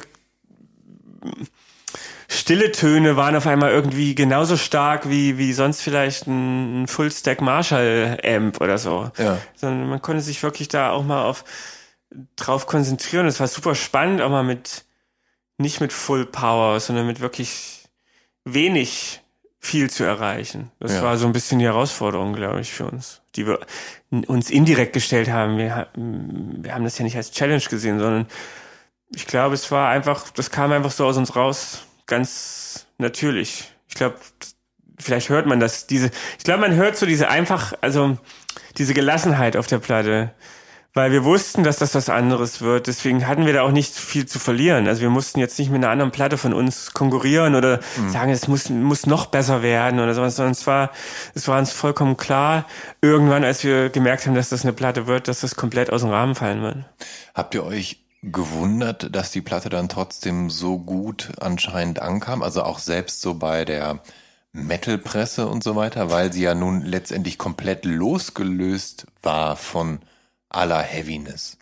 Speaker 3: stille Töne waren auf einmal irgendwie genauso stark wie wie sonst vielleicht ein, ein Full-Stack Marshall-Amp oder so.
Speaker 4: Ja.
Speaker 3: Sondern man konnte sich wirklich da auch mal auf drauf konzentrieren. Es war super spannend, auch mal mit nicht mit Full Power, sondern mit wirklich wenig viel zu erreichen. Das
Speaker 4: Ja.
Speaker 3: war so ein bisschen die Herausforderung, glaube ich, für uns, die wir uns indirekt gestellt haben. Wir, ha- wir haben das ja nicht als Challenge gesehen, sondern ich glaube, es war einfach, das kam einfach so aus uns raus, ganz natürlich. Ich glaube, vielleicht hört man das, diese, ich glaube, man hört so diese einfach, also diese Gelassenheit auf der Platte, weil wir wussten, dass das was anderes wird. Deswegen hatten wir da auch nicht viel zu verlieren. Also wir mussten jetzt nicht mit einer anderen Platte von uns konkurrieren oder sagen, es muss, muss noch besser werden oder sowas, sondern es war, es war uns vollkommen klar, irgendwann, als wir gemerkt haben, dass das eine Platte wird, dass das komplett aus dem Rahmen fallen wird.
Speaker 4: Habt ihr euch gewundert, dass die Platte dann trotzdem so gut anscheinend ankam? Also auch selbst so bei der Metal-Presse und so weiter, weil sie ja nun letztendlich komplett losgelöst war von aller Heaviness.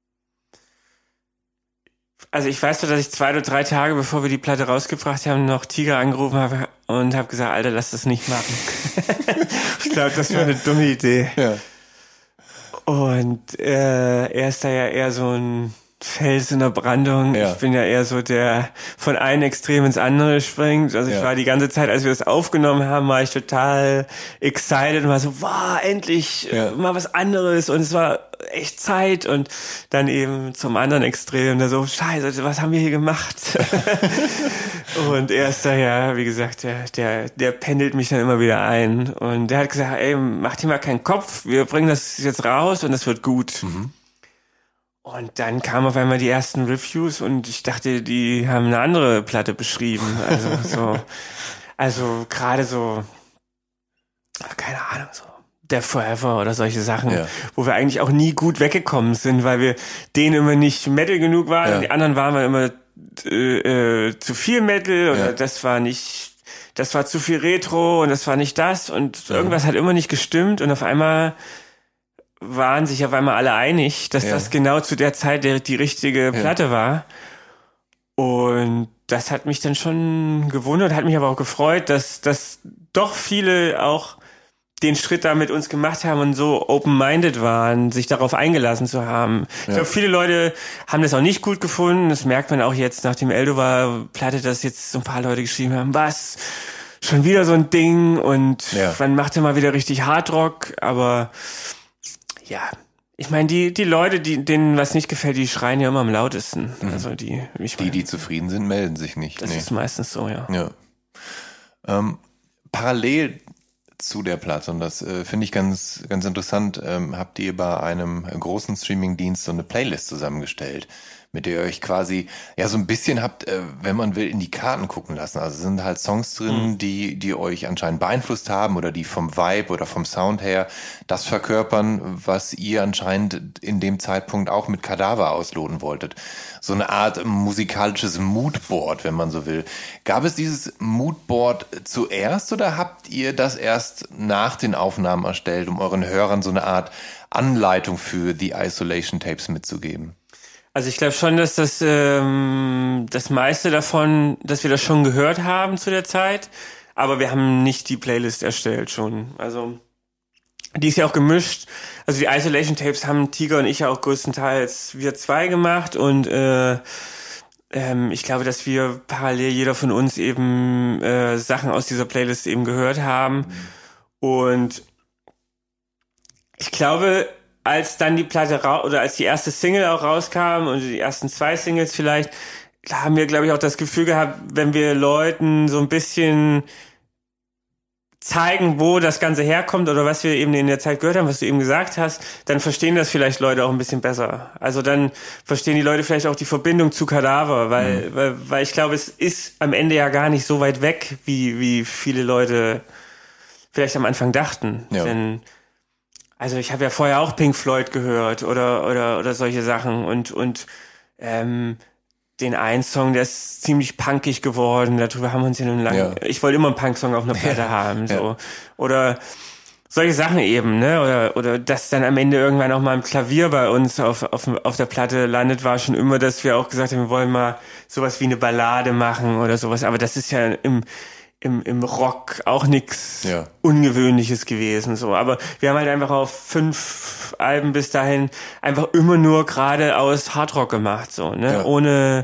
Speaker 3: Also ich weiß nur, dass ich zwei oder drei Tage, bevor wir die Platte rausgebracht haben, noch Tiger angerufen habe und habe gesagt, Alter, lass das nicht machen. Ich glaube, das war eine dumme Idee.
Speaker 4: Ja.
Speaker 3: Und äh, er ist da ja eher so ein Fels in der Brandung.
Speaker 4: Ja.
Speaker 3: Ich bin ja eher so, der von einem Extrem ins andere springt. Also ich
Speaker 4: Ja.
Speaker 3: war die ganze Zeit, als wir das aufgenommen haben, war ich total excited und war so, wow, endlich
Speaker 4: Ja.
Speaker 3: äh, mal was anderes. Und es war echt Zeit. Und dann eben zum anderen Extrem, da so, scheiße, was haben wir hier gemacht? Und er ist da ja, wie gesagt, der, der, der pendelt mich dann immer wieder ein. Und der hat gesagt, ey, mach dir mal keinen Kopf, wir bringen das jetzt raus und das wird gut. Und dann kamen auf einmal die ersten Reviews und ich dachte, die haben eine andere Platte beschrieben. Also so, also gerade so, keine Ahnung, so Death Forever oder solche Sachen, ja. wo wir eigentlich auch nie gut weggekommen sind, weil wir denen immer nicht Metal genug waren. Ja. Und die anderen waren wir immer äh, äh, zu viel Metal oder ja. das war nicht, das war zu viel Retro und das war nicht das und mhm. irgendwas hat immer nicht gestimmt und auf einmal waren sich auf einmal alle einig, dass ja. das genau zu der Zeit der, die richtige Platte ja. war. Und das hat mich dann schon gewundert, hat mich aber auch gefreut, dass, dass doch viele auch den Schritt da mit uns gemacht haben und so open-minded waren, sich darauf eingelassen zu haben. Ja. Ich glaube, viele Leute haben das auch nicht gut gefunden. Das merkt man auch jetzt nach dem Eldova-Platte, dass jetzt so ein paar Leute geschrieben haben, was, schon wieder so ein Ding und ja. man macht immer wieder richtig Hardrock, aber ja, ich meine, die die Leute, die denen was nicht gefällt, die schreien ja immer am lautesten. Mhm. Also die, ich
Speaker 4: die,
Speaker 3: mein,
Speaker 4: die zufrieden sind, melden sich nicht.
Speaker 3: Das nee. ist meistens so, ja.
Speaker 4: ja. Ähm, parallel zu der Platte, und das äh, finde ich ganz ganz interessant, ähm, habt ihr bei einem großen Streaming-Dienst so eine Playlist zusammengestellt, mit der ihr euch quasi ja so ein bisschen habt, äh, wenn man will, in die Karten gucken lassen. Also sind halt Songs drin, mhm. die die euch anscheinend beeinflusst haben oder die vom Vibe oder vom Sound her das verkörpern, was ihr anscheinend in dem Zeitpunkt auch mit Kadaver ausloten wolltet. So eine Art musikalisches Moodboard, wenn man so will. Gab es dieses Moodboard zuerst oder habt ihr das erst nach den Aufnahmen erstellt, um euren Hörern so eine Art Anleitung für die Isolation Tapes mitzugeben?
Speaker 3: Also ich glaube schon, dass das ähm, das meiste davon, dass wir das schon gehört haben zu der Zeit, aber wir haben nicht die Playlist erstellt schon. Also die ist ja auch gemischt. Also die Isolation Tapes haben Tiger und ich ja auch größtenteils wir zwei gemacht und äh, ähm, ich glaube, dass wir parallel jeder von uns eben äh, Sachen aus dieser Playlist eben gehört haben. Mhm. Und ich glaube, als dann die Platte ra- oder als die erste Single auch rauskam und die ersten zwei Singles vielleicht, da haben wir, glaube ich, auch das Gefühl gehabt, wenn wir Leuten so ein bisschen zeigen, wo das Ganze herkommt oder was wir eben in der Zeit gehört haben, was du eben gesagt hast, dann verstehen das vielleicht Leute auch ein bisschen besser. Also dann verstehen die Leute vielleicht auch die Verbindung zu Kadaver, weil, mhm. weil, weil ich glaube, es ist am Ende ja gar nicht so weit weg, wie, wie viele Leute vielleicht am Anfang dachten.
Speaker 4: Ja.
Speaker 3: Denn also ich habe ja vorher auch Pink Floyd gehört oder oder oder solche Sachen und und ähm, den einen Song, der ist ziemlich punkig geworden. Darüber haben wir uns ja nun lange. Ja. Ich wollte immer einen Punk-Song auf einer Platte ja. haben, so ja. oder solche Sachen eben, ne? Oder oder dass dann am Ende irgendwann auch mal ein Klavier bei uns auf auf auf der Platte landet, war schon immer, dass wir auch gesagt haben, wir wollen mal sowas wie eine Ballade machen oder sowas. Aber das ist ja im im im Rock auch nichts
Speaker 4: ja.
Speaker 3: Ungewöhnliches gewesen, so. Aber wir haben halt einfach auf fünf Alben bis dahin einfach immer nur gerade aus Hardrock gemacht, so, ne? Ja. Ohne,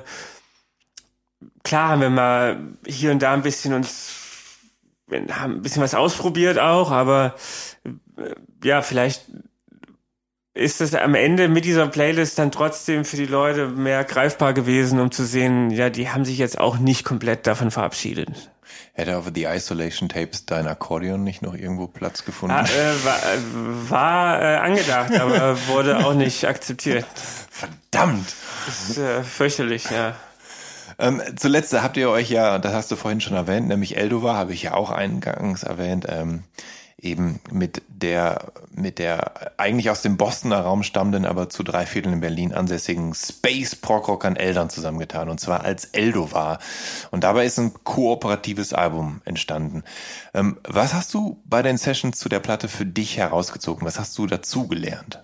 Speaker 3: klar haben wir mal hier und da ein bisschen uns, wir haben ein bisschen was ausprobiert auch, aber ja, vielleicht ist es am Ende mit dieser Playlist dann trotzdem für die Leute mehr greifbar gewesen, um zu sehen, ja, die haben sich jetzt auch nicht komplett davon verabschiedet.
Speaker 4: Hätte auf die Isolation Tapes dein Akkordeon nicht noch irgendwo Platz gefunden?
Speaker 3: Ah, äh, war äh, war äh, angedacht, aber wurde auch nicht akzeptiert.
Speaker 4: Verdammt!
Speaker 3: Das ist äh, fürchterlich, ja.
Speaker 4: Ähm, zuletzt habt ihr euch ja, das hast du vorhin schon erwähnt, nämlich Eldova, habe ich ja auch eingangs erwähnt, ähm, eben mit der, mit der eigentlich aus dem Bostoner Raum stammenden, aber zu drei Vierteln in Berlin ansässigen Space-Prog-Rockern Eldern zusammengetan, und zwar als Eldova. Und dabei ist ein kooperatives Album entstanden. Ähm, was hast du bei den Sessions zu der Platte für dich herausgezogen? Was hast du dazugelernt?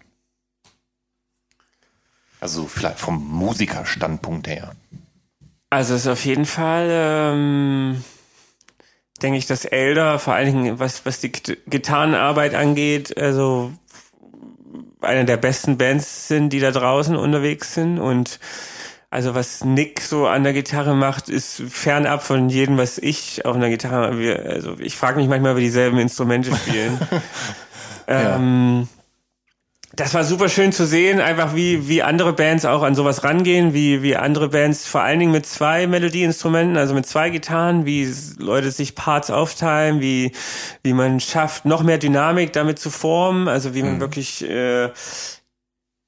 Speaker 4: Also vielleicht vom Musikerstandpunkt her.
Speaker 3: Also es ist auf jeden Fall, ähm, denke ich, dass Elder, vor allen Dingen was was die Gitarrenarbeit angeht, also eine der besten Bands sind, die da draußen unterwegs sind. Und also was Nick so an der Gitarre macht, ist fernab von jedem, was ich auf einer Gitarre, also ich frage mich manchmal, ob wir dieselben Instrumente spielen.
Speaker 4: ja.
Speaker 3: ähm, Das war super schön zu sehen, einfach wie wie andere Bands auch an sowas rangehen, wie wie andere Bands vor allen Dingen mit zwei Melodieinstrumenten, also mit zwei Gitarren, wie Leute sich Parts aufteilen, wie wie man schafft, noch mehr Dynamik damit zu formen, also wie man mhm. wirklich äh,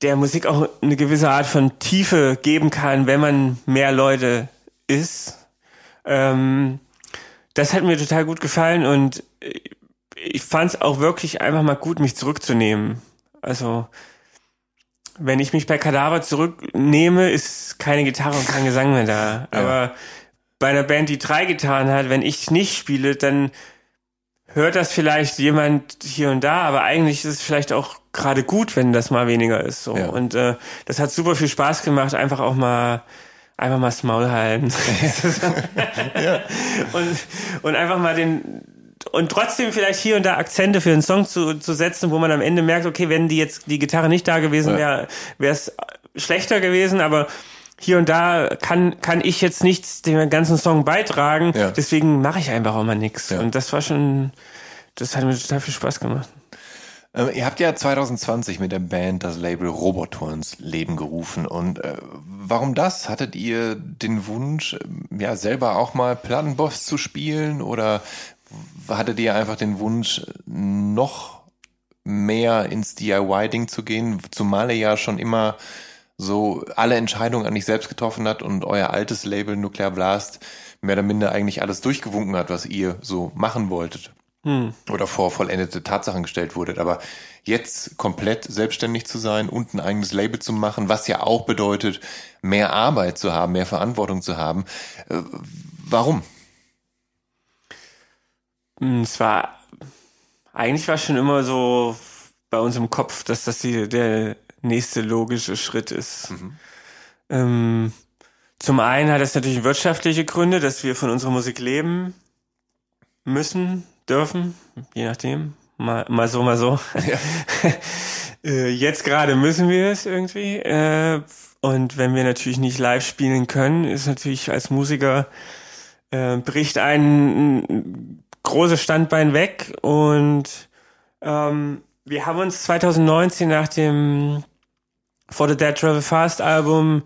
Speaker 3: der Musik auch eine gewisse Art von Tiefe geben kann, wenn man mehr Leute ist. Ähm, das hat mir total gut gefallen und ich fand es auch wirklich einfach mal gut, mich zurückzunehmen. Also wenn ich mich bei Kadaver zurücknehme, ist keine Gitarre und kein Gesang mehr da. Ja. Aber bei einer Band, die drei Gitarren hat, wenn ich nicht spiele, dann hört das vielleicht jemand hier und da, aber eigentlich ist es vielleicht auch gerade gut, wenn das mal weniger ist. So. Ja. Und äh, das hat super viel Spaß gemacht, einfach auch mal einfach mal das Maul halten. Ja. und, und einfach mal den und trotzdem vielleicht hier und da Akzente für einen Song zu, zu setzen, wo man am Ende merkt, okay, wenn die jetzt die Gitarre nicht da gewesen wäre, wäre es schlechter gewesen, aber hier und da kann kann ich jetzt nichts dem ganzen Song beitragen, ja. Deswegen mache ich einfach auch mal nichts. Ja. Und das war schon, das hat mir total viel Spaß gemacht.
Speaker 4: Ähm, ihr habt ja zwanzig zwanzig mit der Band das Label Robotor ins Leben gerufen. Und äh, warum das? Hattet ihr den Wunsch, ja selber auch mal Plattenboss zu spielen oder hattet ihr einfach den Wunsch, noch mehr ins D I Y-Ding zu gehen, zumal ihr ja schon immer so alle Entscheidungen an dich selbst getroffen hat und euer altes Label Nuclear Blast mehr oder minder eigentlich alles durchgewunken hat, was ihr so machen wolltet hm. oder vor vollendete Tatsachen gestellt wurdet. Aber jetzt komplett selbstständig zu sein und ein eigenes Label zu machen, was ja auch bedeutet, mehr Arbeit zu haben, mehr Verantwortung zu haben. Äh, warum?
Speaker 3: Es war, eigentlich war schon immer so bei uns im Kopf, dass das die, der nächste logische Schritt ist. Mhm. Ähm, zum einen hat es natürlich wirtschaftliche Gründe, dass wir von unserer Musik leben müssen, dürfen, je nachdem, mal, mal so, mal so. Ja. äh, jetzt gerade müssen wir es irgendwie. Äh, und wenn wir natürlich nicht live spielen können, ist natürlich als Musiker äh, bricht ein großes Standbein weg und ähm, wir haben uns zwanzig neunzehn nach dem For the Dead Travel Fast Album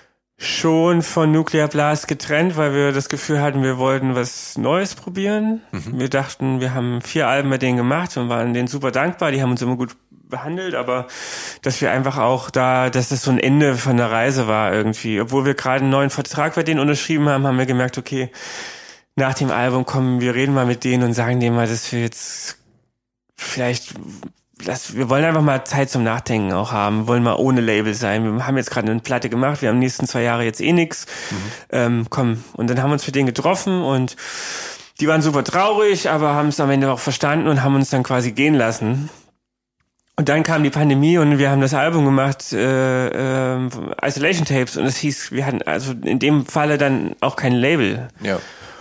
Speaker 3: schon von Nuclear Blast getrennt, weil wir das Gefühl hatten, wir wollten was Neues probieren. Mhm. Wir dachten, wir haben vier Alben bei denen gemacht und waren denen super dankbar, die haben uns immer gut behandelt, aber dass wir einfach auch da, dass das so ein Ende von der Reise war irgendwie. Obwohl wir gerade einen neuen Vertrag bei denen unterschrieben haben, haben wir gemerkt, okay, nach dem Album kommen, wir reden mal mit denen und sagen denen mal, dass wir jetzt vielleicht, das, wir wollen einfach mal Zeit zum Nachdenken auch haben, wir wollen mal ohne Label sein. Wir haben jetzt gerade eine Platte gemacht, wir haben die nächsten zwei Jahre jetzt eh nix. Mhm. Ähm, komm, und dann haben wir uns mit denen getroffen und die waren super traurig, aber haben es am Ende auch verstanden und haben uns dann quasi gehen lassen. Und dann kam die Pandemie und wir haben das Album gemacht, äh, äh, Isolation Tapes, und es hieß, wir hatten also in dem Falle dann auch kein Label.
Speaker 4: Ja.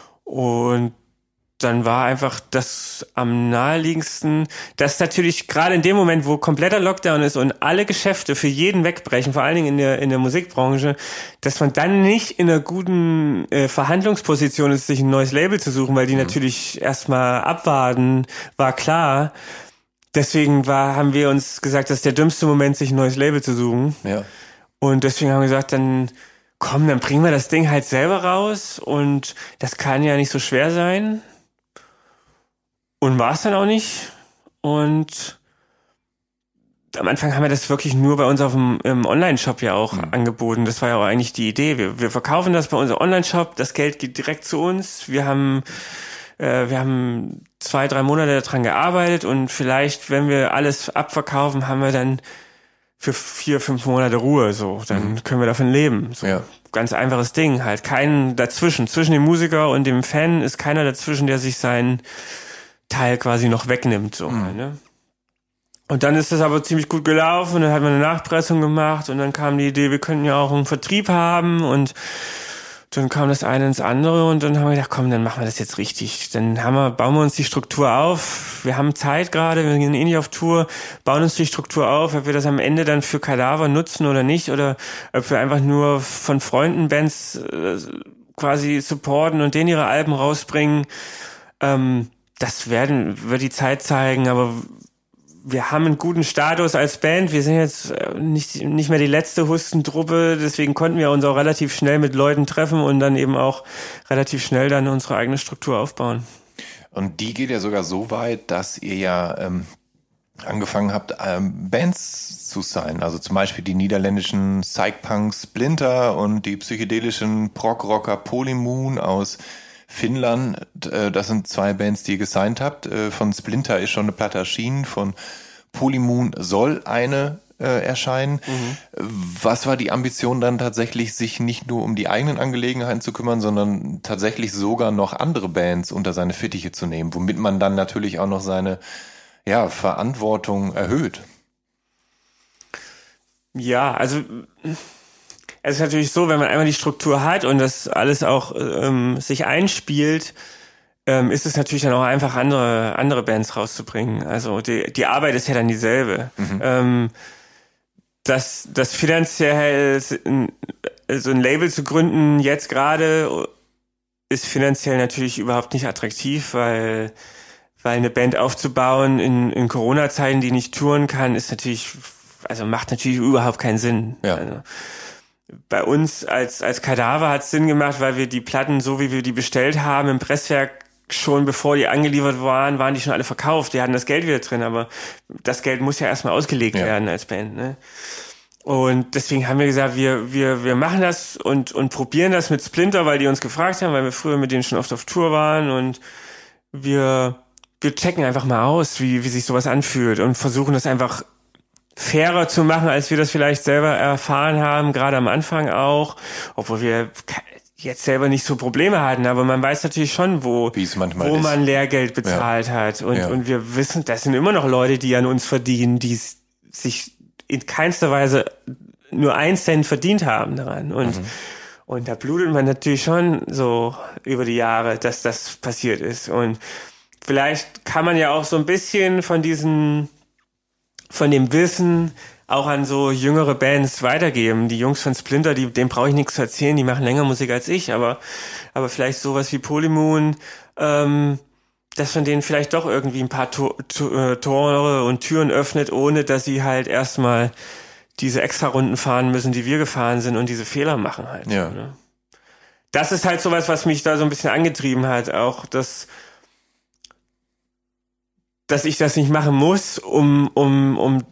Speaker 3: Und dann war einfach das am naheliegendsten, dass natürlich gerade in dem Moment, wo kompletter Lockdown ist und alle Geschäfte für jeden wegbrechen, vor allen Dingen in der in der Musikbranche, dass man dann nicht in einer guten äh, Verhandlungsposition ist, sich ein neues Label zu suchen, weil die mhm. natürlich erstmal abwarten, war klar. Deswegen war, haben wir uns gesagt, das ist der dümmste Moment, sich ein neues Label zu suchen.
Speaker 4: Ja.
Speaker 3: Und deswegen haben wir gesagt, dann komm, dann bringen wir das Ding halt selber raus und das kann ja nicht so schwer sein. Und war es dann auch nicht. Und am Anfang haben wir das wirklich nur bei uns auf dem im Online-Shop ja auch mhm. angeboten. Das war ja auch eigentlich die Idee. Wir, wir verkaufen das bei unserem Online-Shop, das Geld geht direkt zu uns. Wir haben äh, wir haben zwei, drei Monate daran gearbeitet und vielleicht, wenn wir alles abverkaufen, haben wir dann für vier, fünf Monate Ruhe, so. Dann mhm. können wir davon leben. So.
Speaker 4: Ja.
Speaker 3: Ganz einfaches Ding halt. Kein dazwischen. Zwischen dem Musiker und dem Fan ist keiner dazwischen, der sich seinen Teil quasi noch wegnimmt, so. Mhm. Ne? Und dann ist das aber ziemlich gut gelaufen und dann hat man eine Nachpressung gemacht und dann kam die Idee, wir könnten ja auch einen Vertrieb haben und dann kam das eine ins andere und dann haben wir gedacht, komm, dann machen wir das jetzt richtig. Dann haben wir, bauen wir uns die Struktur auf. Wir haben Zeit gerade, wir gehen eh nicht auf Tour, bauen uns die Struktur auf, ob wir das am Ende dann für Kadaver nutzen oder nicht oder ob wir einfach nur von Freunden Bands äh, quasi supporten und denen ihre Alben rausbringen. Ähm, das werden, wird die Zeit zeigen, aber wir haben einen guten Status als Band. Wir sind jetzt nicht nicht mehr die letzte Hustentruppe, deswegen konnten wir uns auch relativ schnell mit Leuten treffen und dann eben auch relativ schnell dann unsere eigene Struktur aufbauen.
Speaker 4: Und die geht ja sogar so weit, dass ihr ja ähm, angefangen habt, ähm, Bands zu sein. Also zum Beispiel die niederländischen Psych-Punk Splinter und die psychedelischen Prog-Rocker Polymoon aus Finnland. Äh, das sind zwei Bands, die ihr gesigned habt. Äh, von Splinter ist schon eine Platte erschienen, von Polymoon soll eine äh, erscheinen. Mhm. Was war die Ambition dann tatsächlich, sich nicht nur um die eigenen Angelegenheiten zu kümmern, sondern tatsächlich sogar noch andere Bands unter seine Fittiche zu nehmen, womit man dann natürlich auch noch seine ja, Verantwortung erhöht?
Speaker 3: Ja, also es ist natürlich so, wenn man einmal die Struktur hat und das alles auch ähm, sich einspielt, ähm, ist es natürlich dann auch einfach, andere andere Bands rauszubringen. Also die, die Arbeit ist ja dann dieselbe. Mhm. Ähm, das, das finanziell, so ein Label zu gründen jetzt gerade ist finanziell natürlich überhaupt nicht attraktiv, weil weil eine Band aufzubauen in, in Corona-Zeiten, die nicht touren kann, ist natürlich, also macht natürlich überhaupt keinen Sinn.
Speaker 4: Ja.
Speaker 3: Also bei uns als als Kadaver hat es Sinn gemacht, weil wir die Platten, so wie wir die bestellt haben, im Presswerk schon bevor die angeliefert waren, waren die schon alle verkauft. Die hatten das Geld wieder drin, aber das Geld muss ja erstmal ausgelegt ja. werden als Band, ne? Und deswegen haben wir gesagt, wir wir wir machen das und und probieren das mit Splinter, weil die uns gefragt haben, weil wir früher mit denen schon oft auf Tour waren, und wir wir checken einfach mal aus, wie wie sich sowas anfühlt und versuchen das einfach fairer zu machen, als wir das vielleicht selber erfahren haben, gerade am Anfang auch, obwohl wir jetzt selber nicht so Probleme hatten, aber man weiß natürlich schon, wo, wo
Speaker 4: ist.
Speaker 3: man Lehrgeld bezahlt ja. hat. Und, ja. und wir wissen, das sind immer noch Leute, die an uns verdienen, die sich in keinster Weise nur ein Cent verdient haben daran. Und, mhm. und da blutet man natürlich schon so über die Jahre, dass das passiert ist. Und vielleicht kann man ja auch so ein bisschen von diesen, von dem Wissen auch an so jüngere Bands weitergeben. Die Jungs von Splinter, die, denen brauche ich nichts zu erzählen, die machen länger Musik als ich, aber, aber vielleicht sowas wie Polymoon, ähm, dass man denen vielleicht doch irgendwie ein paar Tor, Tor, Tore und Türen öffnet, ohne dass sie halt erstmal diese Extra-Runden fahren müssen, die wir gefahren sind, und diese Fehler machen halt.
Speaker 4: Ja.
Speaker 3: Ne? Das ist halt sowas, was mich da so ein bisschen angetrieben hat, auch das, dass ich das nicht machen muss, um, um, um,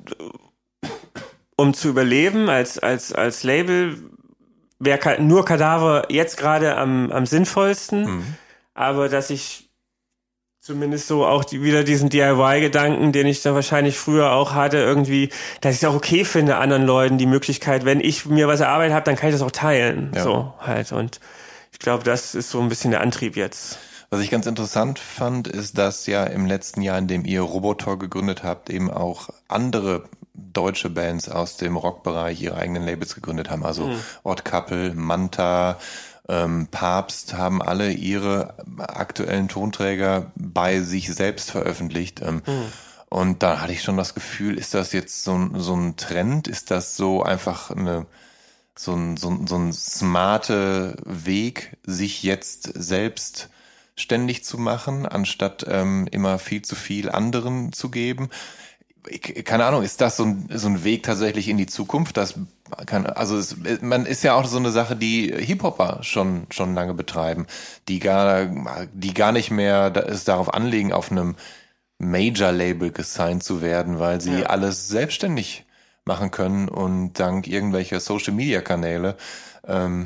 Speaker 3: um zu überleben als, als, als Label, wäre nur Kadaver jetzt gerade am, am sinnvollsten, mhm. aber dass ich zumindest so auch die, wieder diesen D I Y-Gedanken, den ich da wahrscheinlich früher auch hatte, irgendwie, dass ich es auch okay finde, anderen Leuten die Möglichkeit, wenn ich mir was erarbeitet habe, dann kann ich das auch teilen, ja. so halt, und ich glaube, das ist so ein bisschen der Antrieb jetzt.
Speaker 4: Was ich ganz interessant fand, ist, dass ja im letzten Jahr, in dem ihr Robotor gegründet habt, eben auch andere deutsche Bands aus dem Rockbereich ihre eigenen Labels gegründet haben. Also mhm. Odd Couple, Manta, ähm, Papst haben alle ihre aktuellen Tonträger bei sich selbst veröffentlicht. Ähm, mhm. Und da hatte ich schon das Gefühl, ist das jetzt so ein, so ein Trend? Ist das so einfach eine so ein, so ein, so ein smarte Weg, sich jetzt selbst ständig zu machen, anstatt ähm, immer viel zu viel anderen zu geben? Ich, keine Ahnung, ist das so ein, so ein Weg tatsächlich in die Zukunft? Das kann, also es, man ist ja auch so eine Sache, die Hip-Hopper schon schon lange betreiben, die gar die gar nicht mehr es darauf anlegen, auf einem Major-Label gesigned zu werden, weil sie ja. alles selbstständig machen können und dank irgendwelcher Social-Media-Kanäle ähm,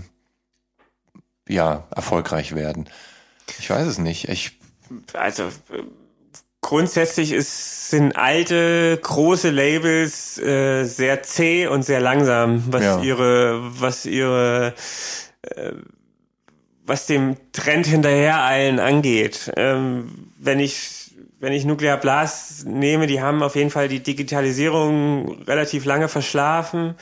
Speaker 4: ja erfolgreich werden. Ich weiß es nicht. Ich
Speaker 3: also grundsätzlich ist, sind alte, große Labels äh, sehr zäh und sehr langsam, was ja. ihre, was ihre, äh, was dem Trend hinterhereilen angeht. Ähm, wenn ich, wenn ich Nuclear Blast nehme, die haben auf jeden Fall die Digitalisierung relativ lange verschlafen,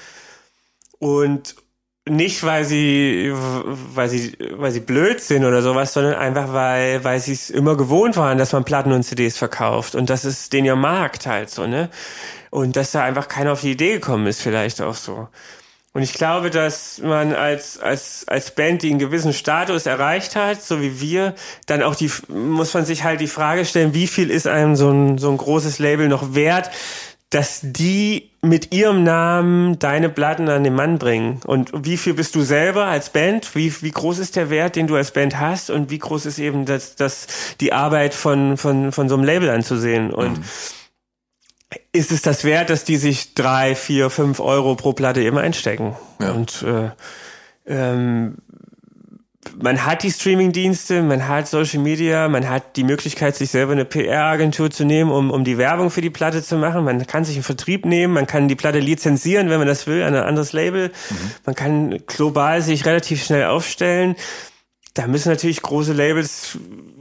Speaker 3: und nicht, weil sie, weil sie, weil sie blöd sind oder sowas, sondern einfach, weil, weil sie es immer gewohnt waren, dass man Platten und C Ds verkauft. Und das ist den ihr Markt halt so, ne? Und dass da einfach keiner auf die Idee gekommen ist, vielleicht auch so. Und ich glaube, dass man als, als, als Band, die einen gewissen Status erreicht hat, so wie wir, dann auch die, muss man sich halt die Frage stellen, wie viel ist einem so ein, so ein großes Label noch wert, dass die mit ihrem Namen deine Platten an den Mann bringen. Und wie viel bist du selber als Band? Wie, wie groß ist der Wert, den du als Band hast? Und wie groß ist eben das, das, die Arbeit von, von, von so einem Label anzusehen? Und mhm. ist es das wert, dass die sich drei, vier, fünf Euro pro Platte eben einstecken. Ja. Und äh, ähm, man hat die Streaming-Dienste, man hat Social Media, man hat die Möglichkeit, sich selber eine P R-Agentur zu nehmen, um um die Werbung für die Platte zu machen. Man kann sich einen Vertrieb nehmen, man kann die Platte lizenzieren, wenn man das will, an ein anderes Label. Mhm. Man kann global sich relativ schnell aufstellen. Da müssen natürlich große Labels,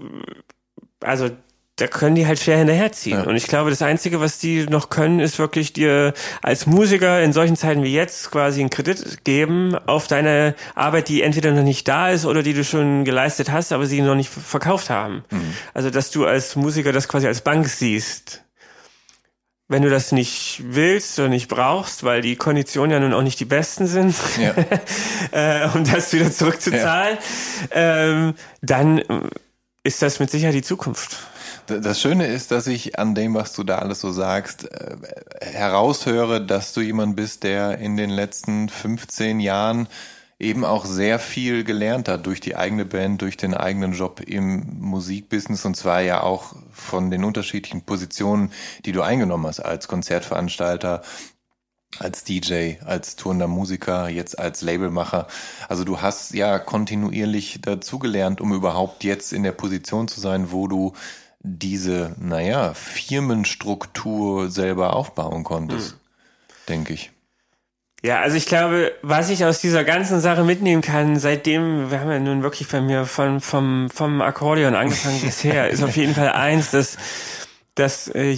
Speaker 3: also da können die halt schwer hinterherziehen. Ja. Und ich glaube, das Einzige, was die noch können, ist wirklich dir als Musiker in solchen Zeiten wie jetzt quasi einen Kredit geben auf deine Arbeit, die entweder noch nicht da ist oder die du schon geleistet hast, aber sie noch nicht verkauft haben. Mhm. Also, dass du als Musiker das quasi als Bank siehst. Wenn du das nicht willst oder nicht brauchst, weil die Konditionen ja nun auch nicht die besten sind, ja. äh, um das wieder zurückzuzahlen, ja. ähm, dann ist das mit Sicherheit die Zukunft.
Speaker 4: Das Schöne ist, dass ich an dem, was du da alles so sagst, äh, heraushöre, dass du jemand bist, der in den letzten fünfzehn Jahren eben auch sehr viel gelernt hat durch die eigene Band, durch den eigenen Job im Musikbusiness, und zwar ja auch von den unterschiedlichen Positionen, die du eingenommen hast als Konzertveranstalter, als D J, als tourender Musiker, jetzt als Labelmacher. Also du hast ja kontinuierlich dazugelernt, um überhaupt jetzt in der Position zu sein, wo du diese, naja, Firmenstruktur selber aufbauen konntest, hm. denke ich.
Speaker 3: Ja, also ich glaube, was ich aus dieser ganzen Sache mitnehmen kann, seitdem, wir haben ja nun wirklich bei mir von, vom, vom Akkordeon angefangen bisher, ist auf jeden Fall eins, dass, dass äh,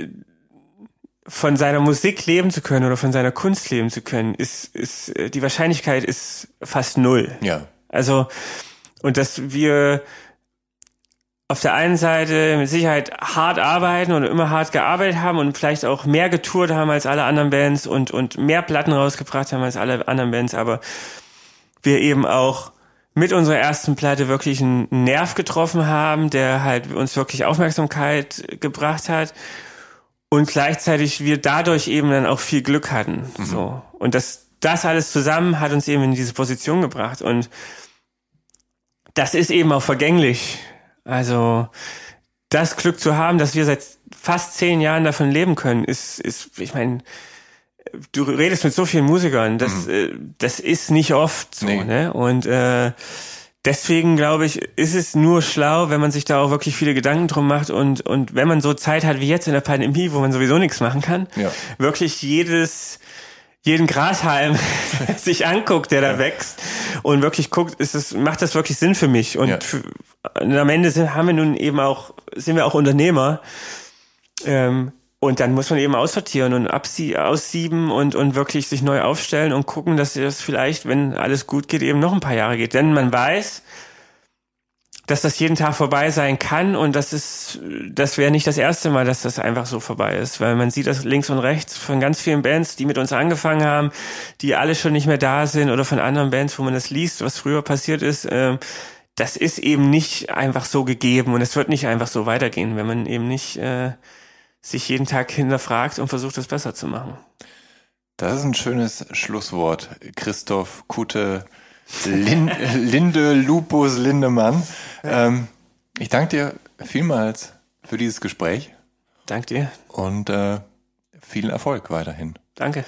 Speaker 3: von seiner Musik leben zu können oder von seiner Kunst leben zu können, ist, ist die Wahrscheinlichkeit ist fast null.
Speaker 4: Ja.
Speaker 3: Also, und dass wir auf der einen Seite mit Sicherheit hart arbeiten und immer hart gearbeitet haben und vielleicht auch mehr getourt haben als alle anderen Bands und und mehr Platten rausgebracht haben als alle anderen Bands, aber wir eben auch mit unserer ersten Platte wirklich einen Nerv getroffen haben, der halt uns wirklich Aufmerksamkeit gebracht hat und gleichzeitig wir dadurch eben dann auch viel Glück hatten. Mhm. So. Und das, das alles zusammen hat uns eben in diese Position gebracht und das ist eben auch vergänglich. Also das Glück zu haben, dass wir seit fast zehn Jahren davon leben können, ist, ist, ich meine, du redest mit so vielen Musikern, das, mhm. äh, das ist nicht oft so, nee. ne? Und äh, deswegen glaube ich, ist es nur schlau, wenn man sich da auch wirklich viele Gedanken drum macht und und wenn man so Zeit hat wie jetzt in der Pandemie, wo man sowieso nichts machen kann, ja. wirklich jedes jeden Grashalm sich anguckt, der da ja. wächst und wirklich guckt, ist es, macht das wirklich Sinn für mich? Und, ja. für, und am Ende sind, haben wir nun eben auch, sind wir auch Unternehmer, ähm, und dann muss man eben aussortieren und absie- aussieben und, und wirklich sich neu aufstellen und gucken, dass das vielleicht, wenn alles gut geht, eben noch ein paar Jahre geht. Denn man weiß, dass das jeden Tag vorbei sein kann und das ist, das wäre nicht das erste Mal, dass das einfach so vorbei ist, weil man sieht das links und rechts von ganz vielen Bands, die mit uns angefangen haben, die alle schon nicht mehr da sind oder von anderen Bands, wo man das liest, was früher passiert ist. Das ist eben nicht einfach so gegeben und es wird nicht einfach so weitergehen, wenn man eben nicht äh, sich jeden Tag hinterfragt und versucht, das besser zu machen.
Speaker 4: Das ist ein schönes Schlusswort. Christoph Kutte, Lin- Linde Lupus Lindemann. Ähm, ich danke dir vielmals für dieses Gespräch.
Speaker 3: Danke dir.
Speaker 4: Und äh, viel Erfolg weiterhin.
Speaker 3: Danke.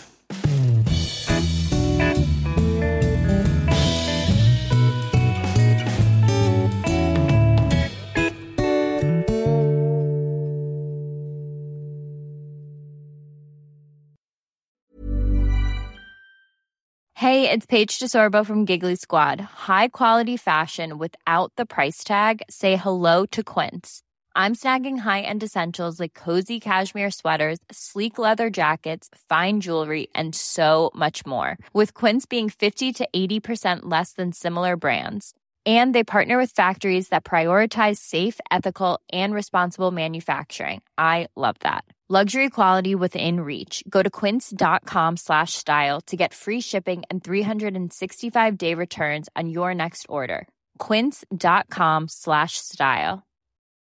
Speaker 5: Hey, it's Paige DeSorbo from Giggly Squad. High quality fashion without the price tag. Say hello to Quince. I'm snagging high-end essentials like cozy cashmere sweaters, sleek leather jackets, fine jewelry, and so much more. With Quince being fifty to eighty percent less than similar brands. And they partner with factories that prioritize safe, ethical, and responsible manufacturing. I love that. Luxury quality within reach. Go to quince.com slash style to get free shipping and three sixty-five day returns on your next order. Quince.com slash style.